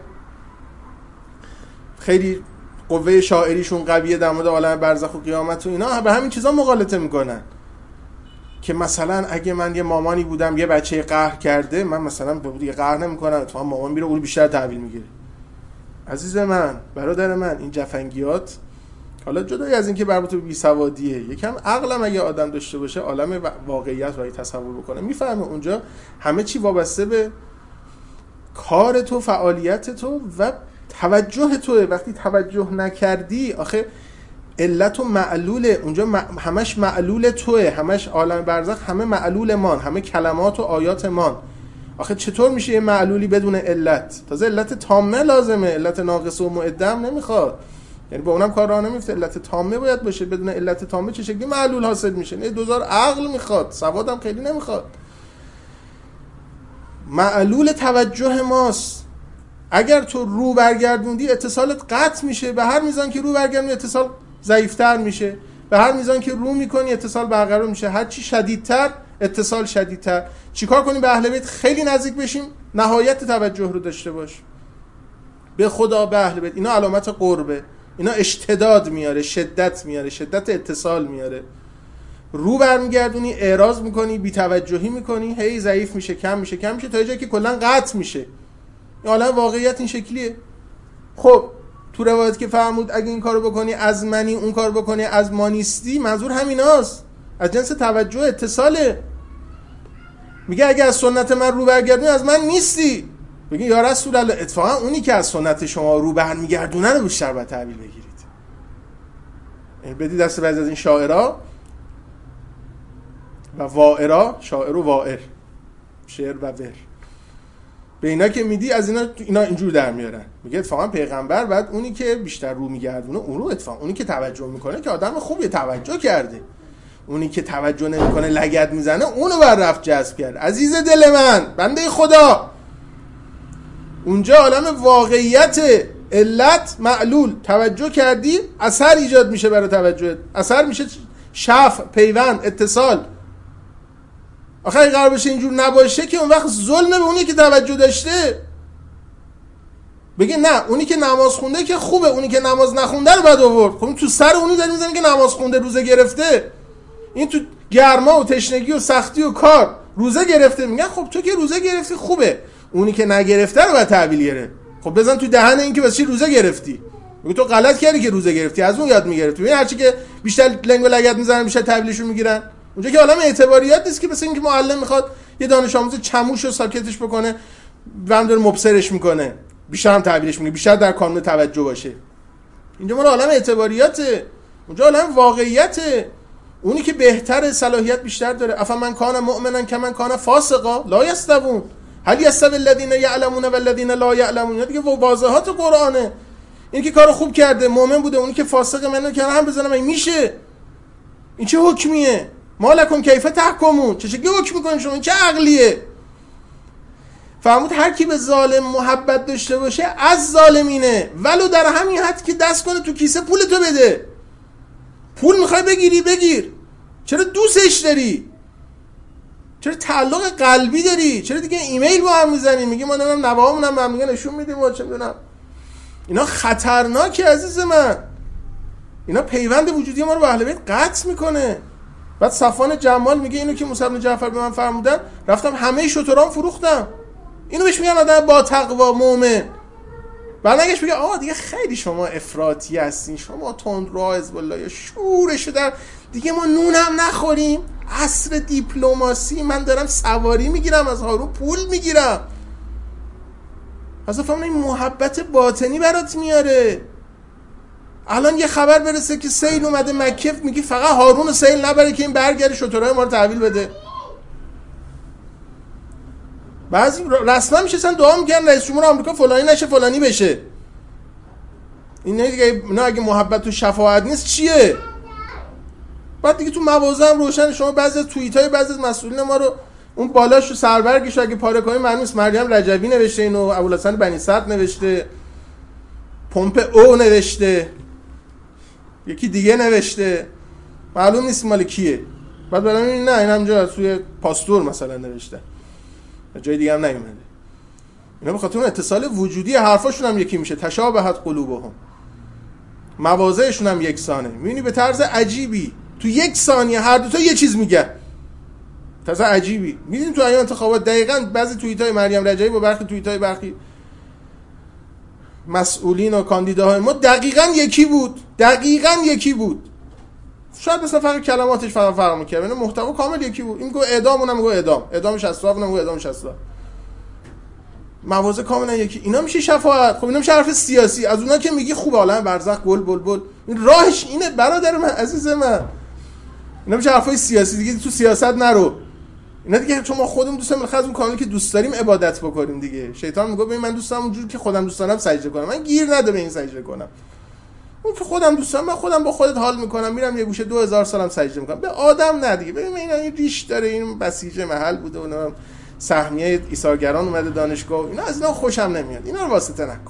S2: خیلی قوه شاعریشون قویه در مورد عالم برزخ و قیامت و اینا، به همین چیزا مغالطه میکنن که مثلا اگه من یه مامانی بودم یه بچه قهر کرده، من مثلا دیگه قهر نمیکنم، تو هم مامان میره اون بیشتر تحویل میگیره. عزیز من، برادر من، این جفنگیات حالا جدای از این که مربوط به بیسوادیه، یکم عقلم اگه آدم داشته باشه، عالم واقعیت رو تصور بکنه، میفهمه اونجا همه چی وابسته به کار تو، فعالیت تو و توجه توه. وقتی توجه نکردی، آخه علت و معلوله اونجا، همش معلول توه، همش عالم برزخ همه معلول مان، همه کلمات و آیات مان. آخه چطور میشه یه معلولی بدون علت؟ تازه علت تامه لازمه، علت ناقص و معدم نمیخواد. یعنی با اونم کار راه نمیفته، علت تامه باید باشه. بدون علت تامه چه شکلی معلول حاصل میشه؟ نه دوزار عقل میخواد، سوادم خیلی نمیخواد. معلول توجه ماست. اگر تو رو برگردوندی اتصالت قطع میشه، به هر میزان که رو برگردونی اتصال ضعیفتر میشه، به هر میزان که رو میکنی اتصال برقرار میشه. هر چی شدیدتر اتصال شدیدتر. چیکار کنیم به اهل بیت خیلی نزدیک بشیم؟ نهایت توجه رو داشته باش به خدا، به اهل بیت. اینا علامت قربه، اینا اشتداد میاره، شدت میاره، شدت اتصال میاره. رو برمیگردونی، اعراض میکنی، بی‌توجهی میکنی، هی ضعیف میشه، کم میشه، کم میشه تا جایی که کلا قطع میشه. حالا واقعیت این شکلیه. خب تو روایت که فرمود اگه این کارو بکنی از منی، اون کارو بکنی از ما نیستی، منظور همیناست، از جنس توجه اتصاله. میگه اگه از سنت من رو برگردونی از من نیستی. بگی یا رسول الله، اتفاقا اونی که از سنت شما رو برمیگردونه رو بیشتر باید تحویل بگیرید. بدید دست بعضی از این شاعرها و واعرا، شاعر و واعر، شعر و ور، به اینا که میدی از اینا اینا اینجور در میارن. میگه اتفاقا پیغمبر بعد اونی که بیشتر رو میگردونه اون رو، اتفاقا اونی که توجه میکنه که آدم خوبی توجه کرده، اونی که توجه نمیکنه لگد میزنه اونو بر رفت جذب کرد. عزیز دل من، بنده خدا، اونجا عالم واقعیته. علت معلول، توجه کردی اثر ایجاد میشه برای توجه، اثر میشه شفع، پیوند، اتصال. آخه اگه قرار بشه اینجور نباشه که اون وقت ظلم به اونی که توجه داشته. بگه نه اونی که نماز خونده که خوبه، اونی که نماز نخونده رو بعد آورد. خب تو سر اونی داری میزنی که نماز خونده روزه گرفته. این تو گرما و تشنگی و سختی و کار روزه گرفته، میگن خب تو که روزه گرفتی خوبه، اونی که نگرفته رو باید تحویل گیره. خب بزن تو دهن این که واسه چی روزه گرفتی. میگه تو غلط کردی که روزه گرفتی، از اون یاد میگرفتی. ببین هرچی که بیشتر لنگ و لگد میزنن بیشتر تحویلشون میگیرن. اونجا که عالم اعتباریات نیست که مثلا اینکه معلم میخواد یه دانش آموز چموش رو ساکتش بکنه، وام داره مبصرش میکنه، بیشتر هم تحویلش میگه، بیشتر در کانون توجه باشه. اینجا ما عالم اعتباریاته، اونجا عالم واقعیته. اونی که بهتر صلاحیت بیشتر داره. افمن کان مؤمنا کمن کان فاسقا لا یستوون هل یستوی الذین یعلمون والذین لا یعلمون. دیگه واضحات قرآنه. این که کارو خوب کرده مؤمن بوده، اونی که فاسق منو کنه هم بزنم این میشه. این چه حکمیه؟ مالکم کیف تحکمون، چه شکلی حکم میکنین شما؟ این چه عقلیه؟ فرمود هر کی به ظالم محبت داشته باشه از ظالمینه، ولو در همین حد که دست کنه تو کیسه پول تو بده. پول میخوای بگیری بگیر، چرا دوستش داری؟ چرا تعلق قلبی داری؟ چرا دیگه ایمیل با هم میزنی میگی ما دارم نوامون هم هم دیگه نشون میدیم و چه میدونم. اینا خطرناکه عزیز من. اینا پیوند وجودی ما رو به اهل بیت قطع میکنه. بعد صفوان جمال میگه اینو که موسی بن جعفر به من فرمودن رفتم همه شترام فروختم. اینو بهش میگن آدم با تقوا مؤمن. بعد نگهش بگه آقا دیگه خیلی شما افراطی هستین، شما تندرو حزب الله یا شورش در دیگه ما نون هم نخوریم. عصر دیپلماسی، من دارم سواری میگیرم از هارون پول میگیرم. اصلا فهمون این محبت باطنی برات میاره. الان یه خبر برسه که سیل اومده مکه، میگی فقط هارون سیل نبره که این برگره شترهای ما رو تحویل بده. بعضی رسما میشستن دعا میکنن رئیس جمهور آمریکا فلانی نشه فلانی بشه. این نه دیگه، نه اگه محبت و شفاعت نیست چیه؟ بعد دیگه تو مواضع هم روشن. شما بعضی از توییتای بعضی از مسئولین ما رو اون بالاش رو سربرگش اگه پاره کنی معلوم است مریم رجبی نوشته اینو، ابوالحسن بنی صدر نوشته، پومپ او نوشته، یکی دیگه نوشته، معلوم نیست مال کیه. بعد برام این نه این همونجا توی پاستور مثلا نوشته، جای دیگه هم نیومده. اینا به خاطر اون اتصال وجودی حرفاشون هم یکی میشه. تشابهت قلوبهم، مواضعشون هم یکسانه. میبینی به طرز عجیبی تو یک ثانیه هر دو تا یه چیز میگن. طرز عجیبی. میدونی تو ایام انتخابات دقیقاً بعضی توییتای مریم رجبی با برخی توییتای برخی مسئولین و کاندیداهای ما دقیقاً یکی بود. دقیقاً یکی بود. شاید مثلا فرق کلماتش فرق فرق می‌کنه، ولی محتوا کامل یکی بود. این گفت اعدام، اونم گفت اعدام. اعدام شصت تا، اونم گفت اعدام شصت تا. مواضع کاملا یکی. اینا میشه شفاعت. خب اینا میشه حرف سیاسی. از اونا که میگی خوب عالم برزخ گل بلبل، این راهش اینه برادر من عزیز من. اینا میشه حرفای سیاسی دیگه. تو سیاست نرو. اینا دیگه چون ما خودمون دوست داریم خاص اون کانالی که دوست داریم عبادت بکنیم دیگه. شیطان میگه ببین من دوست دارم اونجوری که خودم دوست دارم سجده کنم. من گیر نده به این سجده کنم. اون که خودم دوست دارم، من خودم با خودت حال میکنم، میرم یه گوشه دو هزار سالم سجده میکنم. به آدم نه دیگه. ببین اینا این ریش داره، این بسیج محل بوده، اونم سهمیه ایثارگران اومده دانشگاه. اینا از اینا خوشم نمیاد. اینا رو واسطه نکن.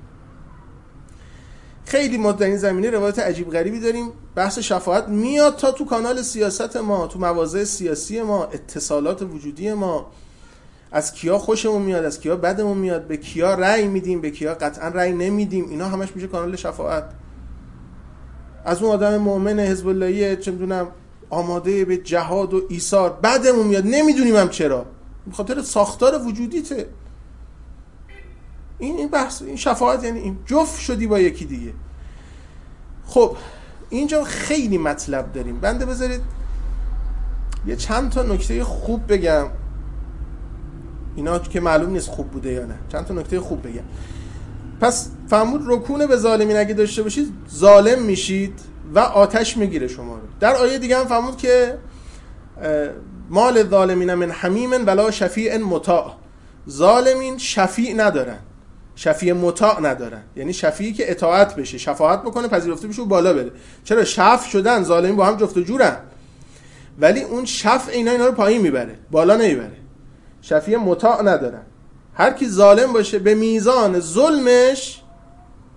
S2: خیلی ما در این زمینه روایت عجیب غریبی داریم. بحث شفاعت میاد تا تو کانال سیاست ما، تو مواضع سیاسی ما، اتصالات وجودی ما. از کیا خوشمون میاد، از کیا بدمون میاد، به کیا رأی میدیم، به کیا قطعا رأی نمیدیم. اینا همش میشه کانال شفاعت. از اون آدم مؤمن حزب اللهی چه میدونم آماده به جهاد و ایثار بدمون میاد، نمیدونیم هم چرا، به خاطر ساختار وجودیته. این این بحث، این شفاعت یعنی این جفت شدی با یکی دیگه. خب اینجا خیلی مطلب داریم. بنده بذارید یه چند تا نکته خوب بگم، اینا که معلوم نیست خوب بوده یا نه. چند تا نکته خوب بگم. پس فرمود رکون به ظالمین اگه داشته باشید ظالم میشید و آتش میگیره شما رو. در آیه دیگه هم فرمود که مال ظالمین من حمیم ولا شفیع مطاع. ظالمین شفیع ندارن، شفیع مطاع ندارن، یعنی شفیعی که اطاعت بشه، شفاعت بکنه، پذیرفته بشه و بالا بره. چرا شفع شدن، ظالمین با هم جفت و جورن، ولی اون شفع اینا اینا رو پایین میبره، بالا نمیبره. شفیع مطاع ندارن. هر کی ظالم باشه به میزان ظلمش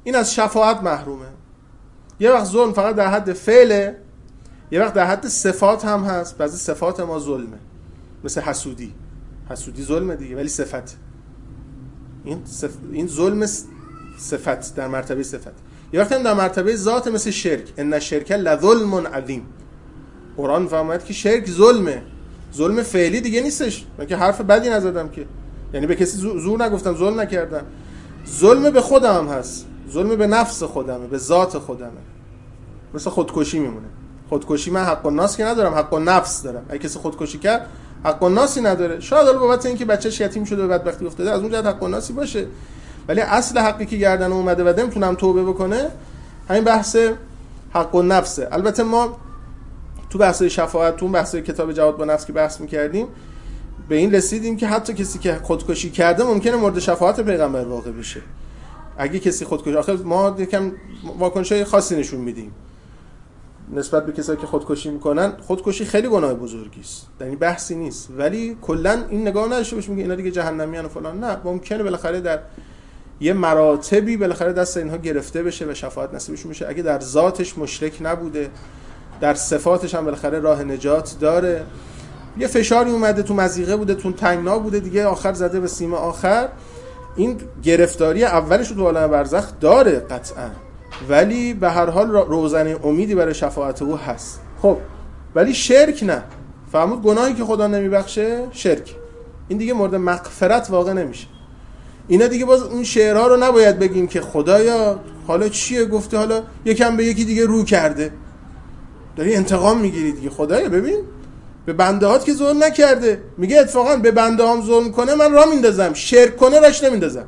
S2: این از شفاعت محرومه. یه وقت ظلم فقط در حد فعله، یه وقت در حد صفات هم هست. بعضی صفات ما ظلمه، مثل حسودی. حسودی ظلمه دیگه ولی صفت. این صف... این ظلم صفت در مرتبه صفت. یه وقت هم در مرتبه ذات، مثل شرک. ان الشرک لظلم عظیم. قرآن فهمید که شرک ظلمه. ظلم فعلی دیگه نیستش. من که حرف بدی نزدم که، یعنی به کسی زور نگفتم، ظلم نکردم. ظلم به خودم هم هست، ظلم به نفس خودمه، به ذات خودمه. مثل خودکشی میمونه. خودکشی من حق الناس که ندارم، حق النفس دارم. اگه کسی خودکشی کرد حق الناسی نداره. شاید حالا بابت اینکه بچه‌ش یتیم شده و بدبختی افتاده از اون جهت حق الناسی باشه، ولی اصل حقی که گردن اومده و نمیتونم توبه بکنه همین بحث حق النفسه. البته ما تو بحث شفاعت، تو بحث کتاب جواد با نفس که بحث می‌کردیم، به این رسیدیم که حتی کسی که خودکشی کرده ممکنه مورد شفاعت پیغمبر واقع بشه. اگه کسی خودکشی، آخه ما یکم واکنش‌های خاصی نشون میدیم نسبت به کسایی که خودکشی میکنن. خودکشی خیلی گناه بزرگی است، یعنی بحثی نیست، ولی کلا این نگاه نداشته باشه میگه اینا دیگه جهنمیان و فلان. نه، ممکنه بالاخره در یه مراتبی بالاخره دست اینها گرفته بشه و شفاعت نصیبشون بشه. اگه در ذاتش مشرک نبوده، در صفاتش هم بالاخره راه نجات داره. یه فشاری اومده، تو مضیقه بوده، تو تنگنا بوده دیگه، آخر زده به سیم آخر. این گرفتاری اولش رو تو عالم برزخ داره قطعا، ولی به هر حال روزنه امیدی برای شفاعت او هست. خب ولی شرک نه. فهمود گناهی که خدا نمیبخشه شرک، این دیگه مورد مغفرت واقع نمیشه. اینا دیگه باز اون شعرها رو نباید بگیم که خدایا حالا چیه گفته، حالا یکم به یکی دیگه رو کرده، داری انتقام میگیری دیگه. خدایا ببین به بندهات که ظلم نکرده، میگه اتفاقا به بندهام ظلم کنه من راه میندازم، شرک کنه راش نمیندازم.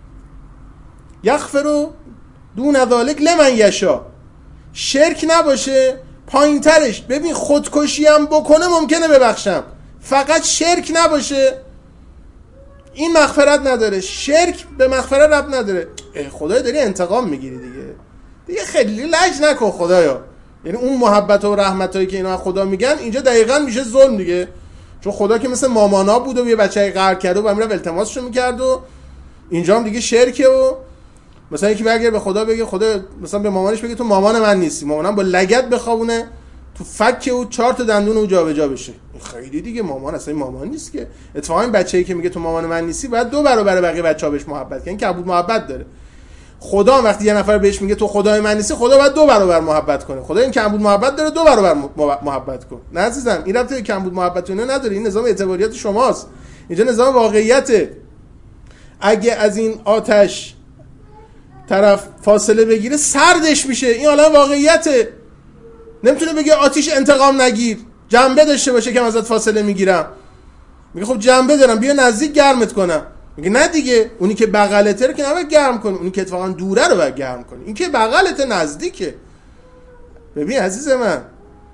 S2: یغفر دون ذالک لمن یشاء. شرک نباشه پایینترش، ببین خودکشی هم بکنه ممکنه ببخشم، فقط شرک نباشه این مغفرت نداره. شرک به مغفرت ربط نداره. خدایا داری انتقام میگیری دیگه، دیگه خیلی لج نکن خدایا. یعنی اون محبت و رحمتایی که اینا خدا میگن اینجا دقیقاً میشه ظلم دیگه، چون خدا که مثل مامانا بود و یه بچه‌ای قهر کرد و میره التماسشو میکرد و اینجا هم دیگه شرکه. و مثلا یکی برگره به خدا بگه، خدا مثلا به مامانش بگه تو مامان من نیستی، مامانم با لگد بخوابونه تو فک او چهار تا دندون او جابجا بشه. خیلی دیگه مامان اصلا مامان نیست که. اتفاقا این بچه‌ای که میگه تو مامان من نیستی باید دو برابر بقیه بچه‌ها بهش محبت کنن، که عبود محبت داره. خدا وقتی یه نفر بهش میگه تو خدای من نیستی، خدا باید دو برابر محبت کنه. خدا این کمبود محبت داره، دو برابر محبت کن. نه عزیزم، این رابطه کمبود محبت اون نداره. این نظام اعتباریات شماست، اینجا نظام واقعیته. اگه از این آتش طرف فاصله بگیره سردش میشه، این عالم واقعیته. نمیتونه بگه آتش انتقام نگیر، جنبه داشته باشه که من ازت فاصله میگیرم. میگه خب جنبه دارم، بیا نزدیک گرمت کنم. میگه نه دیگه، اونی که بغلته رو که نباید گرم کنی، اونی که اتفاقا دوره رو باید گرم کنی. این که بغلته نزدیکه. ببین عزیز من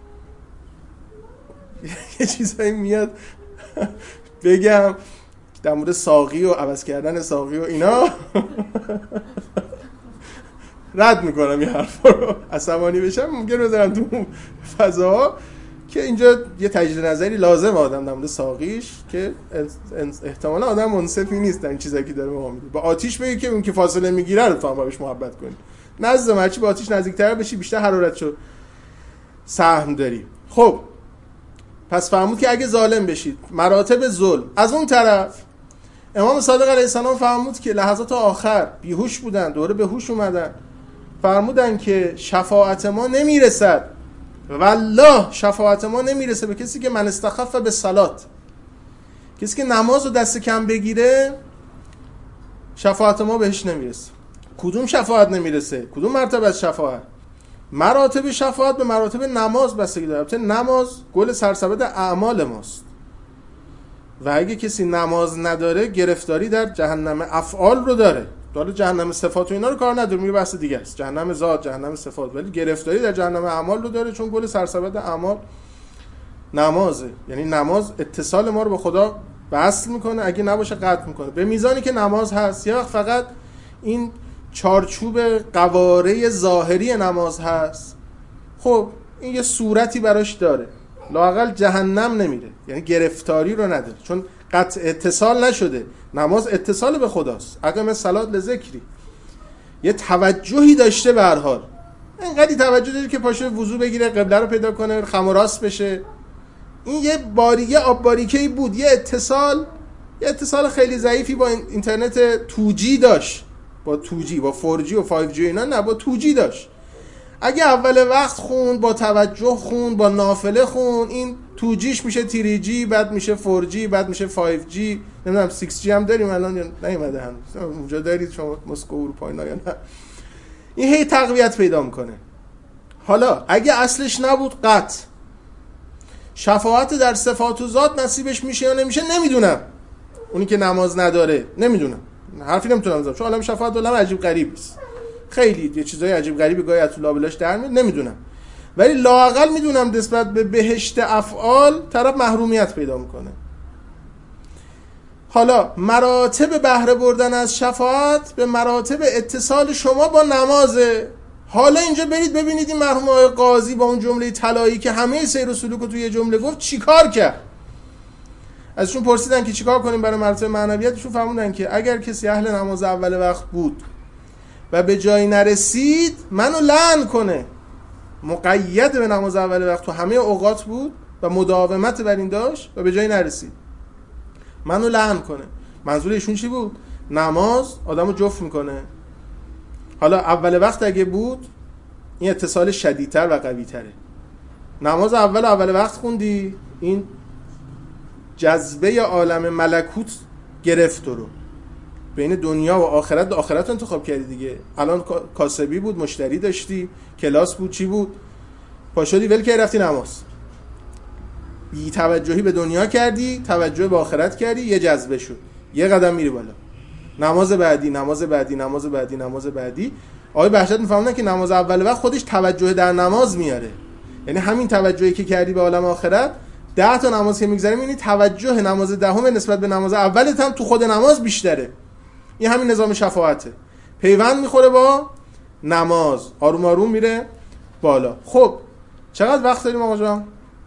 S2: یه چیزایی میاد بگم در مورد ساقی و عوض کردن ساقی و اینا رد میکنم این حرفا رو. عصبانی بشم ممکن بذارم تو فضاها که اینجا یه تجدید نظری لازم آدم در مورد ساقیش، که احتمالا آدم منصفی نیست در این چیزایی که داره به ما میگه. با آتیش بگی که اون که فاصله میگیره رو تو هم بهش محبت کنی. نزدم هرچی با آتیش نزدیکتر بشی بیشتر حرارتشو سهم داری. خب پس فهمود که اگه ظالم بشید مراتب ظلم. از اون طرف امام صادق علیه السلام فهمود که لحظات آخر بیهوش بودن، دوره به هوش اومدن، فرمودن که شفاعت ما نمیرسد، والله شفاعت ما نمیرسه به کسی که من استخف به صلات، کسی که نماز رو دست کم بگیره شفاعت ما بهش نمیرسه. کدوم شفاعت نمیرسه؟ کدوم مرتبه از شفاعت؟ مراتب شفاعت به مراتب نماز بستگی داره. البته نماز گل سرسبد اعمال ماست و اگه کسی نماز نداره گرفتاری در جهنم افعال رو داره. داره جهنم صفات و اینا رو کار نداره، میگه بحث دیگه است، جهنم ذات، جهنم صفات، ولی گرفتاری در جهنم اعمال رو داره، چون گل سرسبد اعمال نمازه. یعنی نماز اتصال ما رو به خدا وصل میکنه، اگه نباشه قطع میکنه. به میزانی که نماز هست، یه وقت فقط این چارچوب قواره ظاهری نماز هست، خب این یه صورتی براش داره، لااقل جهنم نمیره، یعنی گرفتاری رو نداره، چون قطع اتصال نشده. نماز اتصال به خداست. اقم الصلاة لذکری، یه توجهی داشته به هر حال، اینقدر توجه داره که پاشه وضو بگیره، قبله رو پیدا کنه، خم و راست بشه. این یه باریکه آب باریکه‌ای بود، یه اتصال یه اتصال خیلی ضعیفی با اینترنت تو جی داشت، با تو جی، با فور جی و فایو جی اینا نه، با تو جی داشت. اگه اول وقت خوند، با توجه خوند، با نافله خوند، این تو جیش میشه تری جی، بعد میشه فور جی، بعد میشه فایو جی، نمیدونم سیکس جی هم داریم الان یا نیومده هنوز، اونجا دارید شما مسکو اروپا اینا یا نه. این هی تقویت پیدا میکنه. حالا اگه اصلش نبود قطع، شفاعت در صفات و ذات نصیبش میشه یا نمیشه نمیدونم. اونی که نماز نداره نمیدونم، حرفی نمیتونم بزنم، چون عالم شفاعت عالم عجیب غریب است، خیلی یه چیزای عجیب غریبی گاهی از طول بلاش در میاد، نمیدونم. ولی لااقل میدونم نسبت به بهشت افعال طرف محرومیت پیدا میکنه. حالا مراتب بهره بردن از شفاعت به مراتب اتصال شما با نمازه. حالا اینجا برید ببینید این مرحوم آقای قاضی با اون جمله طلایی که همه سیر و سلوک رو توی یه جمله گفت چیکار کرد. ازشون پرسیدن که چیکار کنیم برای مراتب معنویتشون، فرمودن که اگر کسی اهل نماز اول وقت بود و به جایی نرسید منو لعن کنه، مقید به نماز اول وقت تو همه اوقات بود و مداومت بر این داشت و به جایی نرسید منو لعن کنه. منظور ایشون چی بود؟ نماز آدمو جفت میکنه. حالا اول وقت اگه بود این اتصال شدیدتر و قوی‌تره. نماز اول اول وقت خوندی، این جذبه عالم ملکوت گرفت رو، بین دنیا و آخرت، آخرت انتخاب کردی دیگه. الان کاسبی بود، مشتری داشتی، کلاس بود، چی بود، پاشدی ول کردی رفتی نماز، بی توجهی به دنیا کردی، توجه به آخرت کردی، یه جذبه شد، یه قدم میری بالا. نماز بعدی، نماز بعدی، نماز بعدی، نماز بعدی. آقای بهجت میفهمن که نماز اول وقت خودش توجه در نماز میاره، یعنی همین توجهی که کردی به عالم آخرت، ده تا نماز که میگذریم یعنی توجه نماز دهم نسبت به نماز اولت هم تو خود نماز بیشتره. این همین نظام شفاعته، پیوند میخوره با نماز، آروم آروم میره بالا. خب چقدر وقت داریم آقا جان؟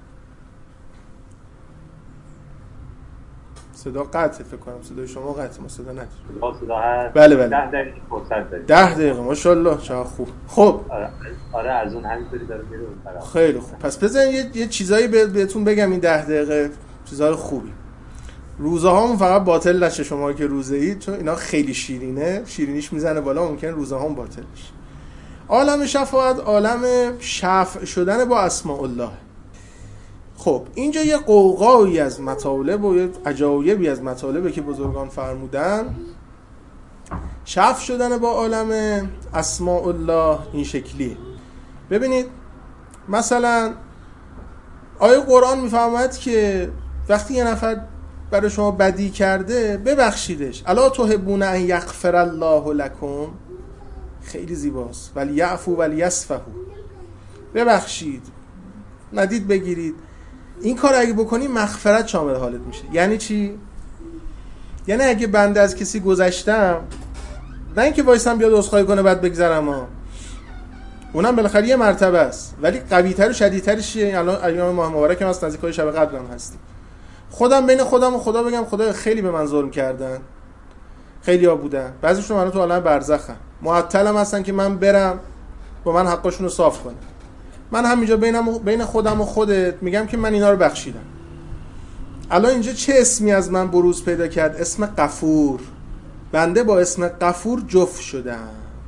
S2: صدا قطعه، فکر کنم صدای شما قطعه، ما صدا نداریم.
S3: صدا هست.
S2: بله بله.
S3: ده دقیقه فرصت داریم.
S2: ده دقیقه ماشاءالله، چقدر خوب. خب
S3: آره, آره از اون همینطوری داره میره اون طرف.
S2: خیلی خوب. پس بزنین یه, یه چیزایی بهتون بگم، این ده دقیقه چیزای خوبی. روزه هامون فقط باطل نشه شما که روزه اید، چون اینا خیلی شیرینه، شیرینیش میزنه بالا، ممکن روزه هام باطل بشه. عالم شفاعت عالم شفع شدن با اسماء الله. خب اینجا یه قوقایی از مطالب و یه عجایبی از مطالبه که بزرگان فرمودن. شفع شدن با عالم اسماء الله این شکلیه. ببینید مثلا آیه قرآن میفهمد که وقتی یه نفر برای شما بدی کرده ببخشیدش. الا تحبون ان یغفر الله لکم، خیلی زیباست، ولی یعفو ولی یصفحوا، ببخشید، ندید بگیرید. این کار اگه بکنی مغفرت شامل حالت میشه. یعنی چی؟ یعنی اگه بنده از کسی گذشتم، نه اینکه وایسم بیاد عذرخواهی کنه بعد بگذرم ها، اونم بالاخره یه مرتبه است، ولی قوی‌تر و شدیدترش الان ایام ماه مبارک هم هست، نزدیکای شب قدرم هستیم. خودم بین خودم و خدا بگم خدا خیلی به من ظلم کردن، خیلی ها بودن، بعضیشون الان تو عالم برزخن، معطلم هستن که من برم با من حقاشون رو صاف کنم. من همینجا بینم بین خودم و خودت میگم که من اینا رو بخشیدم. الان اینجا چه اسمی از من بروز پیدا کرد؟ اسم غفور. بنده با اسم غفور جفت شدم،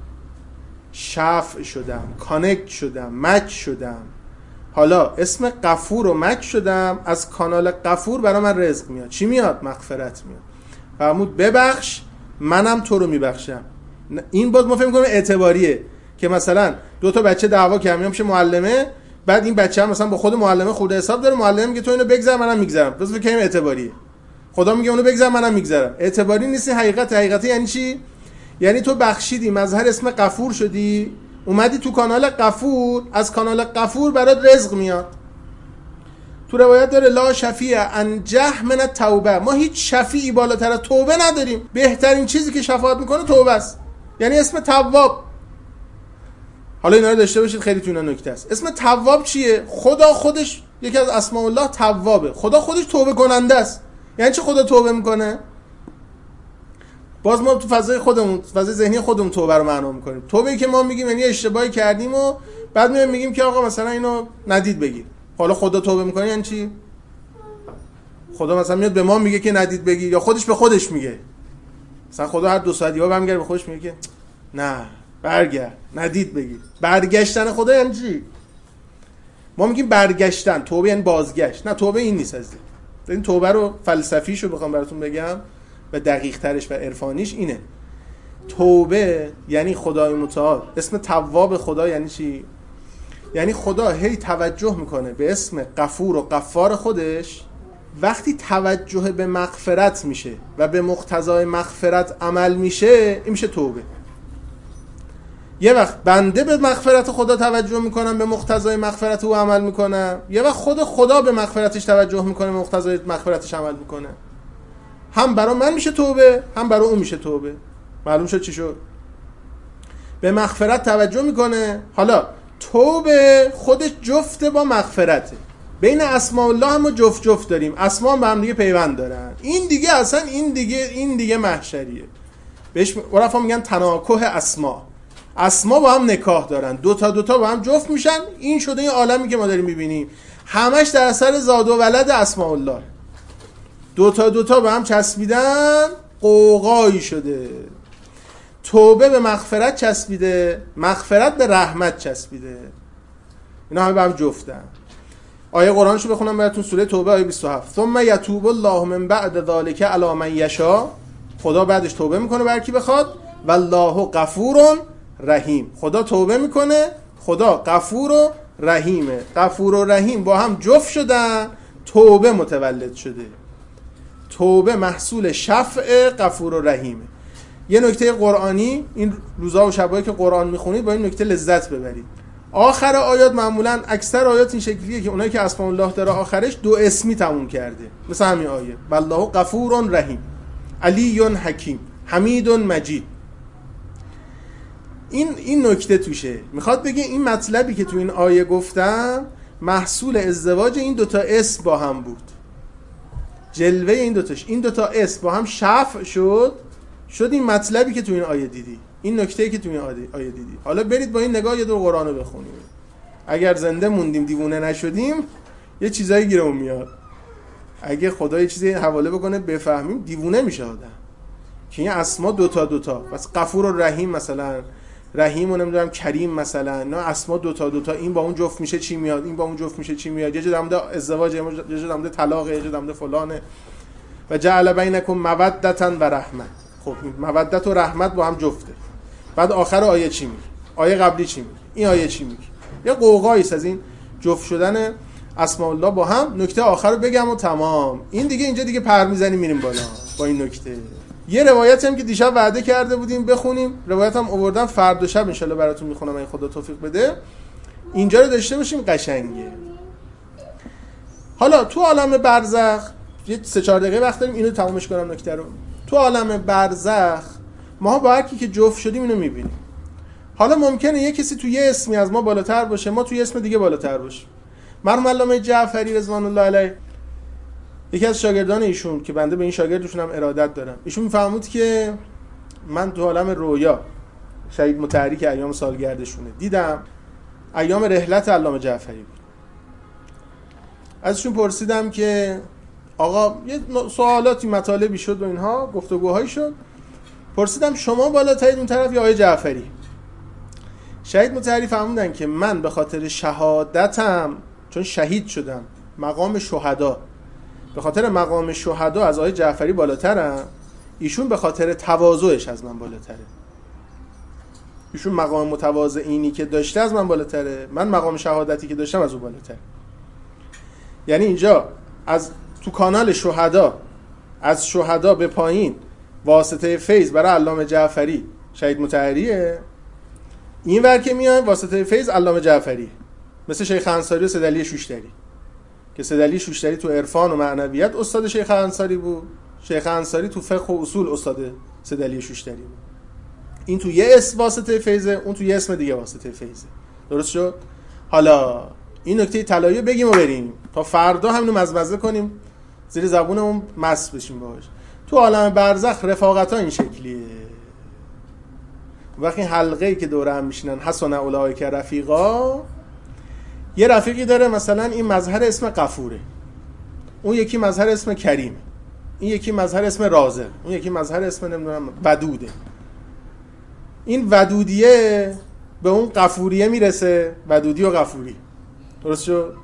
S2: شفع شدم، کانکت شدم، مچ شدم. حالا اسم غفور رو مچ شدم، از کانال غفور برای من رزق میاد. چی میاد؟ مغفرت میاد. فرمود ببخش منم تو رو میبخشم. این باز ما فهم کنیم اعتباریه که مثلا دو تا بچه دعوا کردن، میشه معلمه، بعد این بچه هم مثلا با خود معلمه خورده حساب داره، معلم میگه تو اینو بگذر منم میگذرم، پس فکر کنیم اعتباریه. خدا میگه اونو بگذر منم میگذرم. اعتباری نیست، حقیقت. حقیقت یعنی چی؟ یعنی تو بخشیدی، مظهر اسم غفور شدی، اومدی تو کانال غفور، از کانال غفور برات رزق میاد. تو روایت داره لا شفیع انجح من التوبه، ما هیچ شفیعی بالاتر از توبه نداریم. بهترین چیزی که شفاعت میکنه توبه است، یعنی اسم تواب. حالا اینا رو داشته باشید، خیلی تو اینا نکته است. اسم تواب چیه؟ خدا خودش یکی از اسماء الله توابه. خدا خودش توبه کننده است. یعنی چه خدا توبه میکنه؟ باز ما تو فضای خودمون، فضای ذهنی خودمون توبه رو معنا میکنیم. توبه‌ای که ما میگیم یعنی اشتباهی کردیم و بعد میایم میگیم که آقا مثلا اینو ندید بگیر. حالا خدا توبه میکنه یعنی چی؟ خدا مثلا میاد به ما میگه که ندید بگیر، یا خودش به خودش میگه؟ مثلا خدا هر دو ساعت یا برمیگره به خودش میگه که نه برگرد ندید بگیر. برگشتن خدا یعنی چی؟ ما میگیم برگشتن، توبه یعنی بازگشت. نه، توبه این نیست عزیز. این توبه رو فلسفیشو بخوام براتون بگم و دقیق ترش و عرفانیش اینه. توبه یعنی خدای متعال. اسم تواب خدا یعنی چی؟ یعنی خدا هی توجه میکنه به اسم غفور و غفار خودش. وقتی توجه به مغفرت میشه و به مقتضای مغفرت عمل میشه، این میشه توبه. یه وقت بنده به مغفرت خدا توجه میکنم، به مقتضای مغفرت او عمل میکنم. یه وقت خود خدا به مغفرتش توجه میکنه، به مقتضای مغفرتش عمل میکنه. هم برای من میشه توبه، هم برای اون میشه توبه. معلوم شد چی شد؟ به مغفرت توجه میکنه. حالا توبه خودش جفته با مغفرته. بین اسماء الله هم ما جفت جفت داریم. اسماء با هم دیگه پیوند دارن. این دیگه اصلا این دیگه این دیگه محشریه. بهش عرفا میگن تناکح اسماء. اسما با هم نکاح دارن، دوتا دوتا با هم جفت میشن. این شده این عالمی که ما داریم میبینیم، همش در اثر زاد و ولد اسماء الله. دوتا دوتا با هم چسبیدن، قوقایی شده. توبه به مغفرت چسبیده، مغفرت به رحمت چسبیده. اینا همه با هم جفتن. آیه قرآنشو بخونم براتون، سوره توبه آیه بیست و هفت. ثم یتوب الله من بعد ذلک علی من یشاء. خدا بعدش توبه میکنه بر کی بخواد. والله غفور رحیم. خدا توبه میکنه، خدا غفور و رحیمه. غفور و رحیم با هم جفت شدن، توبه متولد شده. توبه محصول شفع غفور و رحیمه. یه نکته قرآنی، این روزا و شبایی که قرآن میخونید با این نکته لذت ببرید. آخر آیات معمولا اکثر آیات این شکلیه که اونایی که اسماء الله داره آخرش دو اسمی تموم کرده، مثل همین آیه والله غفور رحیم، علی حکیم، حمید مجید. این این نکته توشه. میخواد بگه این مطلبی که تو این آیه گفتم محصول ازدواج این دوتا اسم با هم بود. جلوه این دوتاش، این دوتا اسم با هم شفع شد، شد این مطلبی که تو این آیه دیدی، این نکته‌ای که تو این آیه دیدی. حالا برید با این نگاه یه دور قرآن رو بخونید. اگر زنده موندیم دیوونه نشدیم یه چیزایی گیرمون میاد. اگه خدا یه چیزی حواله بکنه بفهمیم دیوونه میشه آدم که این اسما دوتا دوتا. پس غفور و رحیم مثلا، رحیم و نمیدونم کریم مثلا، نه اسما دوتا دوتا، این با اون جفت میشه چی میاد، این با اون جفت میشه چی میاد. یه جا در مورد ازدواج، یه جا در مورد طلاق، یه جا در مورد فلانه. و جعل بینکم مودة و رحمه. خب مودت و رحمت با هم جفته. بعد آخر آیه چی میگه؟ آیه قبلی چی میگه؟ این آیه چی میگه؟ یه قوقایی است از این جفت شدن اسماء الله با هم. نکته آخر رو بگم و تمام. این دیگه اینجا دیگه پر میزنیم میریم بالا با این نکته. یه روایتی هم که دیشب وعده کرده بودیم بخونیم، روایت هم آوردم، فردا شب ان شاءالله براتون میخونم اگه خدا توفیق بده. اینجا رو داشته باشیم، قشنگه. حالا تو عالم برزخ یه سه چهار دقیقه وقت داریم، اینو تمامش کنم نکته رو. تو عالم برزخ ما با هر کی که جفت شدیم اینو میبینیم. حالا ممکنه یه کسی تو یه اسمی از ما بالاتر باشه، ما تو یه اسم دیگه بالاتر باشیم. مرحوم علامه جعفری رضوان الله علیه، یکی از شاگردان ایشون که بنده به این شاگردشون هم ارادت دارم، ایشون میفهمود که من تو عالم رویا شهید مطهری که ایام سالگردشونه دیدم، ایام رحلت علامه جعفری بود. ازشون پرسیدم که آقا یه سوالاتی مطالبی شد و اینها گفتگوهایی شد، پرسیدم شما بالاترید اون طرف یا آقای جعفری؟ شهید مطهری فهموندن که من به خاطر شهادتم، چون شهید شدم، مقام شهدا، به خاطر مقام شهدا از آقای جعفری بالاترم، ایشون به خاطر تواضعش از من بالاتره. ایشون مقام متواضعینی که داشته از من بالاتره، من مقام شهادتی که داشتم از او بالاتره. یعنی اینجا از تو کانال شهدا، از شهدا به پایین واسطه فیض برای علامه جعفری شهید مطهریه، این ور که میان واسطه فیض علامه جعفری، مثل شیخ انصاری و سید علی شوشتری که سید علی شوشتری تو عرفان و معنویت استاد شیخ انصاری بود، شیخ انصاری تو فقه و اصول استاد سید علی شوشتری بود. این تو یه اسم واسطه فیضه، اون تو یه اسم دیگه واسطه فیضه. درست شد؟ حالا این نکته طلایی بگیم و بریم تا فردا همینو مزمزه کنیم، زیر زبونمون مس بشیم باهاش. تو عالم برزخ رفاقت ها این شکلیه. وقتی حلقه‌ای که دوره هم میشینن حسن اولئک رفیقا، یه رفیقی داره مثلا این مظهر اسم غفوره، اون یکی مظهر اسم کریمه، این یکی مظهر اسم رازق، اون یکی مظهر اسم نمیدونم ودوده. این ودودیه به اون غفوریه میرسه، ودودی و غفوری، درست شد؟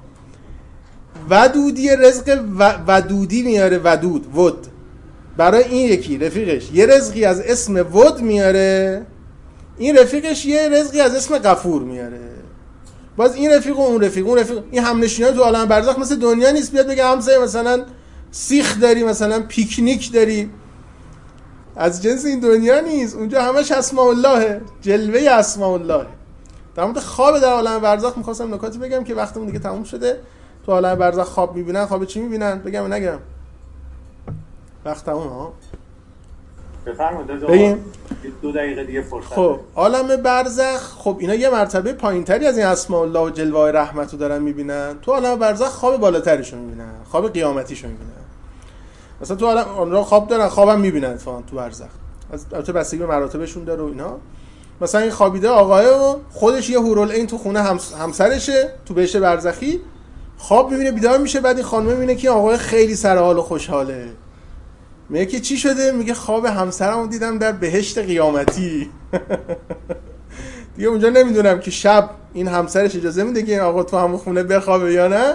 S2: ودودی رزق و ودودی میاره، ودود ود برای این یکی رفیقش یه رزقی از اسم ود میاره، این رفیقش یه رزقی از اسم غفور میاره. باز این رفیق و اون رفیق اون رفیق این همنشینان تو عالم برزخ مثل دنیا نیست بیاد بگه همسایه مثلا سیخ داری، مثلا پیکنیک داری، از جنس این دنیا نیست. اونجا همش اسماء الله، جلوه اسماء الله. در مورد خواب در عالم برزخ می‌خواستم نکاتی بگم که وقتمون دیگه تموم شده. تو عالم برزخ خواب می‌بینن، خواب چی می‌بینن؟ بگم نگم؟ وقت تموم ها.
S3: بفرمایید دو دقیقه دیگه فرصت.
S2: خب عالم برزخ، خب اینا یه مرتبه پایین‌تری از این اسماء الله و جلوه رحمت رو دارن می‌بینن. تو عالم برزخ خواب بالاتریشو می‌بینن، خواب قیامتیشو می‌بینن. مثلا تو عالم اونها خواب دارن، خوابم می‌بینن اتفاقا تو برزخ. البته بستگی به مراتبشون داره و اینا. مثلا این خوابیده آقای و خودش یه هورالعین تو خونه همس... همسرشه تو بهشت برزخی، خواب می‌بینه بیدار میشه، بعد این خانم می‌بینه که آقای خیلی سر حال و خوشحاله. میگه که چی شده؟ میگه خواب همسرمو دیدم در بهشت قیامتی. دیگه اونجا نمیدونم که شب این همسرش اجازه میده که آقا تو همون خونه بخوابه یا نه.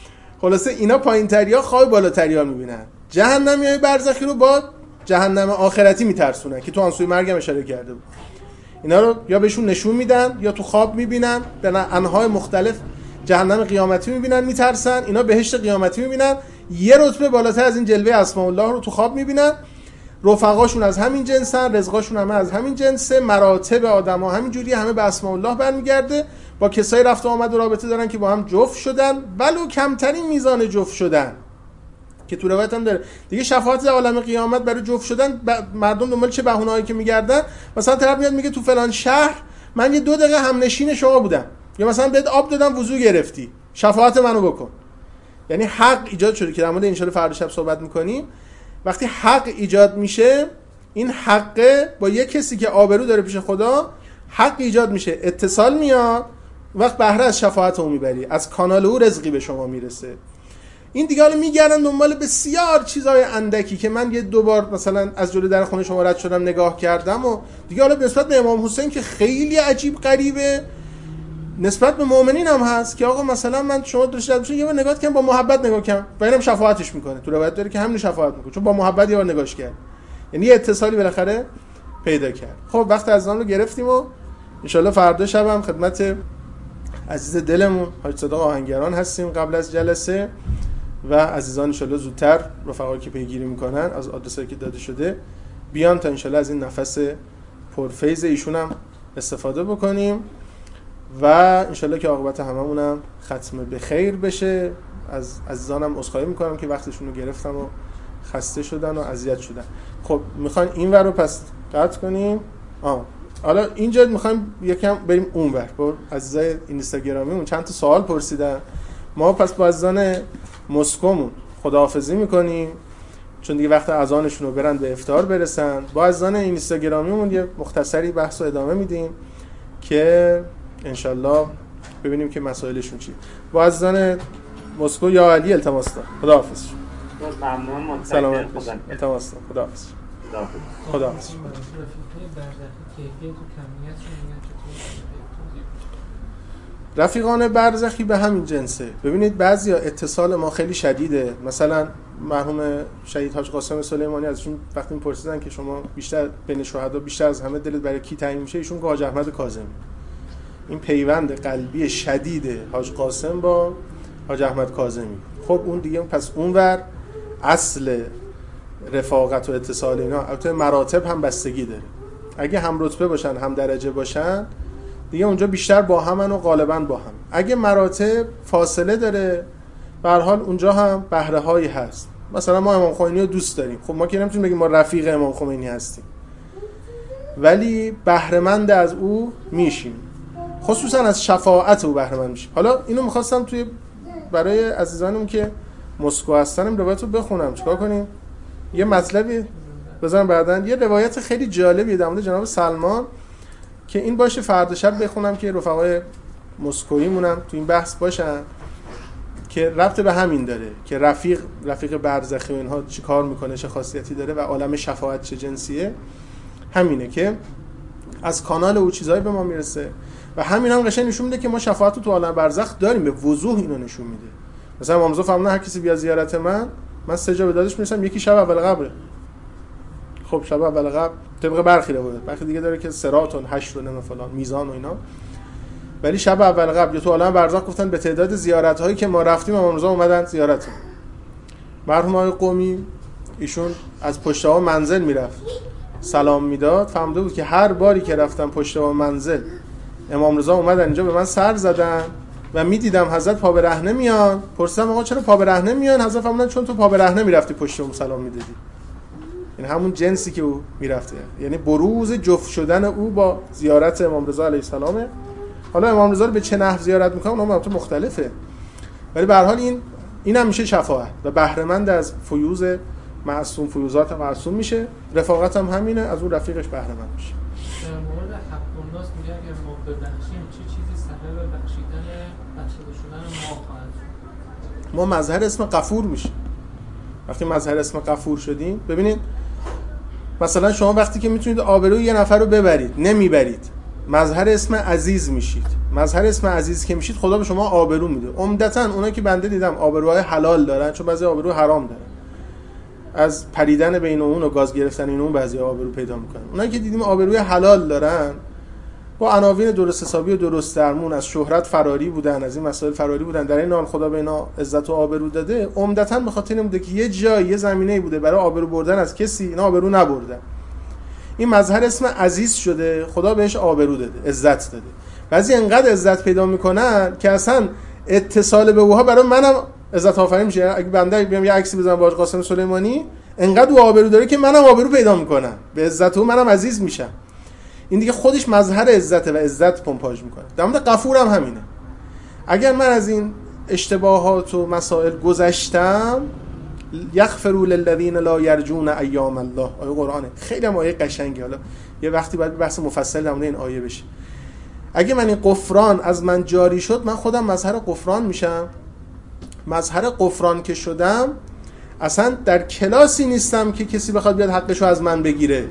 S2: خلاصه اینا پایین‌تریا خواب بالاتریا میبینن. جهنمیای برزخی رو با جهنم آخرتی میترسونن که تو آن سوی مرگ هم اشاره کرده بود. اینا رو یا بهشون نشون میدن یا تو خواب میبینن، به انواع مختلف جهنم قیامتی میبینن میترسن، اینا بهشت قیامتی میبینن. یه رتبه بالاتر از این جلوه اسماء الله رو تو خواب میبینن. رفقاشون از همین جنسن، رزقاشون همه از همین جنسه، مراتب آدما همین جوری، همه به اسماء الله برمیگرده. با کسایی رفت و آمد و رابطه دارن که با هم جفت شدن، ولو کمترین میزان جفت شدن که تو روایت هم داره. دیگه شفاعت در عالم قیامت برای جفت شدن مردم دنبال چه بهونه‌ای که میگردن. مثلا طرف میاد میگه تو فلان شهر من یه دو دقیقه همنشین شما بودم، یا مثلا بهت آب دادم وضو گرفتی، شفاعت منو بکن. یعنی حق ایجاد شده که در مورد ان شاء الله فردا شب صحبت میکنیم. وقتی حق ایجاد میشه، این حق با یک کسی که آبرو داره پیش خدا، حق ایجاد میشه، اتصال میاد، وقت بهره از شفاعت اون میبری، از کانال او رزقی به شما میرسه. این دیگه حالا میگردن دنبال بسیار چیزای اندکی که من یه دو بار مثلا از جلوی در خونه شما رد شدم نگاه کردم و دیگه حالا نسبت به امام حسین که خیلی عجیب غریبه، نسبت به مؤمنین هم هست که آقا مثلا من شما درش رد بشه یه بار نگاه کنم، با محبت نگاه کنم و اینم شفاعتش میکنه. تو روایت داره که همین شفاعت میکنه چون با محبت یه بار نگاهش کرد، یعنی یه اتصالی بالاخره پیدا کرد. خب وقت از آن رو گرفتیم و ان شاء الله فردا شب هم خدمت عزیز دلمون حاج صادق آهنگران هستیم قبل از جلسه، و عزیزان ان شاء الله زودتر رفقایی که پیگیری میکنن از آدرسایی که داده شده بیان تا ان شاء الله از این نفس پرفیض ایشون هم استفاده بکنیم و ان شاء الله که عاقبت هممون هم ختم به خیر بشه. از عزیزانم عذرخواهی میکنم که وقتشون رو گرفتم و خسته شدن و اذیت شدن. خب میخواین این ور رو پس قطع کنیم. آه حالا اینجا میخوایم یکم بریم اون ور. با عزیزای اینستاگرامیمون چند تا سوال پرسیدن، ما پس با عزیزان مسکومون خداحافظی میکنیم چون دیگه وقت اذانشون رو برن به افطار برسن. با عزیزان اینستاگرامیمون یه مختصری بحث رو ادامه میدیم که انشالله ببینیم که مسائلشون چیه. با عزیزان مسکو یا علی التماس دارم. خداحافظ.
S3: ممنون.
S2: سلامت باشید. التماس دارم. خداحافظ. خداحافظ. رفیقان برزخی به همین جنسه. ببینید بعضیا اتصال ما خیلی شدیده. مثلا مرحوم شهید حاج قاسم سلیمانی ازشون وقتی میپرسیدن که شما بیشتر بین شهدا بیشتر از همه دلت برای کی تعیین میشه، ایشون که حاج احمد کاظمی. این پیوند قلبی شدید حاج قاسم با حاج احمد کاظمی. خب اون دیگه پس اونور اصل رفاقت و اتصال اینا البته مراتب هم بستگی داره. اگه هم رتبه باشن هم درجه باشن دیگه اونجا بیشتر با همن و غالبا با هم. اگه مراتب فاصله داره به هر حال اونجا هم بهره هایی هست. مثلا ما امام خمینی رو دوست داریم، خب ما که نمیتونیم بگیم ما رفیق امام خمینی هستیم، ولی بهره مند از او میشیم، خصوصا از شفاعت او بهره مند میشیم. حالا اینو میخواستم توی برای عزیزانم که مسکو هستن این روایت رو بخونم، چیکار کنیم؟ یه مطلبی بذارم بعداً یه روایت خیلی جالبیه در مورد جناب سلمان که این باشه فردا شب بخونم که رفقای مسکویی مونم تو این بحث باشن که ربط به همین داره که رفیق رفیق برزخی و اینها چی کار میکنه، چه خاصیتی داره و عالم شفاعت چه جنسیه. همینه که از کانال او چیزایی به ما میرسه و همین هم قشنگ نشون میده که ما شفاعت رو تو عالم برزخ داریم، به وضوح اینو نشون میده. مثلا امام رضا فرمودن هر کسی بیاد زیارت من من سه جا به دادش میرسم، یکی شب اول قبره. خب شب اول قبر طبق برخی روایت، برخی دیگه داره که صراط و حشر و نم فلان میزان و اینا، ولی شب اول قبر یا تو عالم برزخ گفتن به تعداد زیارت هایی که ما رفتیم امام رضا اومدن زیارت. مرحوم آقای قمی ایشون از پشت ها منزل میرفت سلام میداد، فهمده بود که هر باری که رفتم پشت ها منزل امام رضا اومدن اینجا به من سر زدن و میدیدم حضرت پا برهنه میان. پرسیدم آقا چرا پا برهنه میان؟ حضرت فرمودن چون تو پا برهنه میرفتی پشت اون سلام میدادی. این همون جنسی که او میرفته، یعنی بروز جفت شدن او با زیارت امام رضا علیه السلامه. حالا امام رضا رو به چه نحو زیارت میکنه اونم البته مختلفه، ولی به هر حال این این هم میشه شفاعت و بهره مند از فیوز معصوم، فیوزات معصوم میشه. رفاقت هم همینه، از اون رفیقش بهره مند میشه.
S4: در مورد حق الناس میگه اگر ما ببخشیم چه چیزی سبب بخشیدن بخشیده شدن ما خواهد شد؟
S2: ما مظهر اسم غفور میشیم. وقتی مظهر اسم غفور شدیم، ببینید مثلا شما وقتی که میتونید آبروی یه نفر رو ببرید نمیبرید، مظهر اسم عزیز میشید. مظهر اسم عزیز که میشید خدا به شما آبرو میده. عمدتاً اونایی که بنده دیدم آبروهای حلال دارن، چون بعضی آبرو حرام دارن، از پریدن بین اون و گاز گرفتن این اون بعضی آبرو پیدا میکنن. اونایی که دیدیم آبروی حلال دارن با عناوین درست حسابی و درست درمون از شهرت فراری بودن، از این مسائل فراری بودن، در این حال خدا به اینا عزت و آبرو داده. عمدتاً به خاطر این بوده که یه جایی یه زمینه‌ای بوده برای آبرو بردن از کسی، اینا آبرو نبردن. این مظهر اسم عزیز شده، خدا بهش آبرو داده، عزت داده. بعضی انقدر عزت پیدا میکنن که اصلا اتصال به اوها برای منم عزت آفرین میشه. اگه بنده بیام یه عکسی بزنم با حاج قاسم سلیمانی، انقدر او آبرو داره که منم آبرو پیدا میکنم، به عزت او منم عزیز میشم. این دیگه خودش مظهر عزت و عزت پمپاژ میکنه. در مورد غفور هم همینه. اگر من از این اشتباهات و مسائل گذشتم، یغفروا للذین لا یرجون ایام الله، آیه قرآنه، خیلی هم آیه قشنگی. حالا یه وقتی باید بحث مفصل در مورد این آیه بشه. اگه من این غفران از من جاری شد، من خودم مظهر غفران میشم. مظهر غفران که شدم، اصلا در کلاسی نیستم که کسی بخواد بیاد حقشو از من بگیره.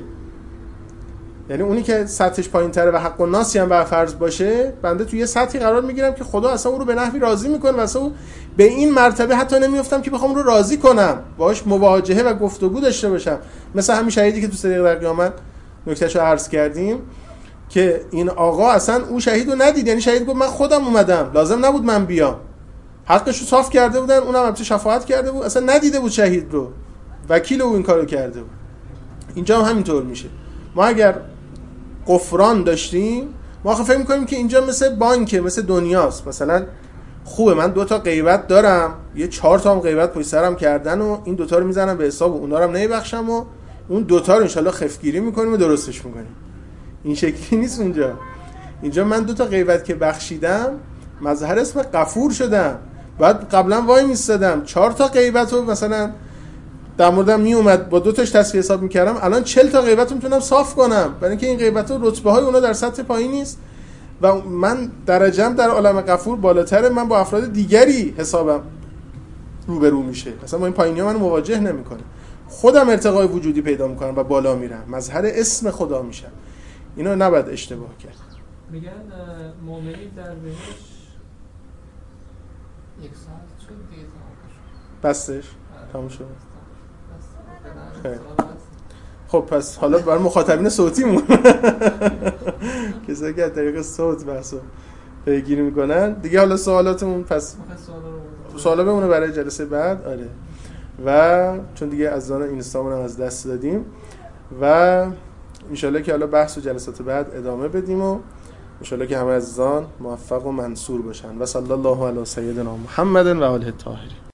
S2: یعنی اونی که سطحش پایین‌تره و حق الناسی هم بر فرض باشه، بنده توی یه سطحی قرار میگیرم که خدا اصلا اون رو به نحوی راضی میکنه و اصلا اون به این مرتبه حتی نمیافتم که بخوام اون رو راضی کنم، باهاش مواجهه و گفتگو داشته باشم. مثلا همین شهیدی که تو صدیق در قیامت نکتهشو عرض کردیم که این آقا اصلا اون شهید رو ندید، یعنی شهید گفت من خودم اومدم، لازم نبود من بیام. حقش رو صاف کرده بودن، اونم البته شفاعت کرده بود، اصلا ندیده بود شهید رو، وکیل او این کارو کرده بود. اینجا هم همینطور میشه. ما اگر غفران داشتیم، ما خب فکر می‌کنیم که اینجا مثل بانکه، مثل دنیاست. مثلا خوبه من دو تا غیبت دارم، یه چهار تا هم غیبت پشت سرم کردن و این دوتا رو میزنم به حساب و اونا رو هم نمیبخشم و اون دوتا رو انشالله خفگیری میکنیم و درستش میکنیم. این شکلی نیست اونجا. اینجا من دو تا غیبت که بخشیدم، مظهر اسم غفور شدم. بعد قبلا وای میستادم چهار تا غیبت رو مثلا در موردم می اومد با دو تاش تصفیه حساب میکردم، الان چهل تا غیبت رو میتونم صاف کنم، برای اینکه این غیبت ها رتبه های اونا در سطح پایین نیست و من درجه‌ام در عالم غفور بالاتره، من با افراد دیگری حسابم روبرو میشه. مثلا با این پایینی ها منو مواجه نمیکنه، خودم ارتقای وجودی پیدا میکنم و بالا میرم، مظهر اسم خدا میشم. اینو نباید اشتباه کرد.
S4: میگن مؤمنی در بهش یک ساعت شد دیگه تمام شد.
S2: بستش تمام شد. خب پس حالا برای مخاطبین صوتیمون کسایی که از طریق صوت بحثو پیگیری میکنن دیگه، حالا سوالاتمون پس سوالا بمونه برای جلسه بعد. آره و چون دیگه از آن اینستامون هم از دست دادیم و انشالله که حالا بحث و جلسات بعد ادامه بدیم و انشالله که همه عزیزان موفق و منصور باشن و صلی الله علی سیدنا محمد و آله الطاهرین.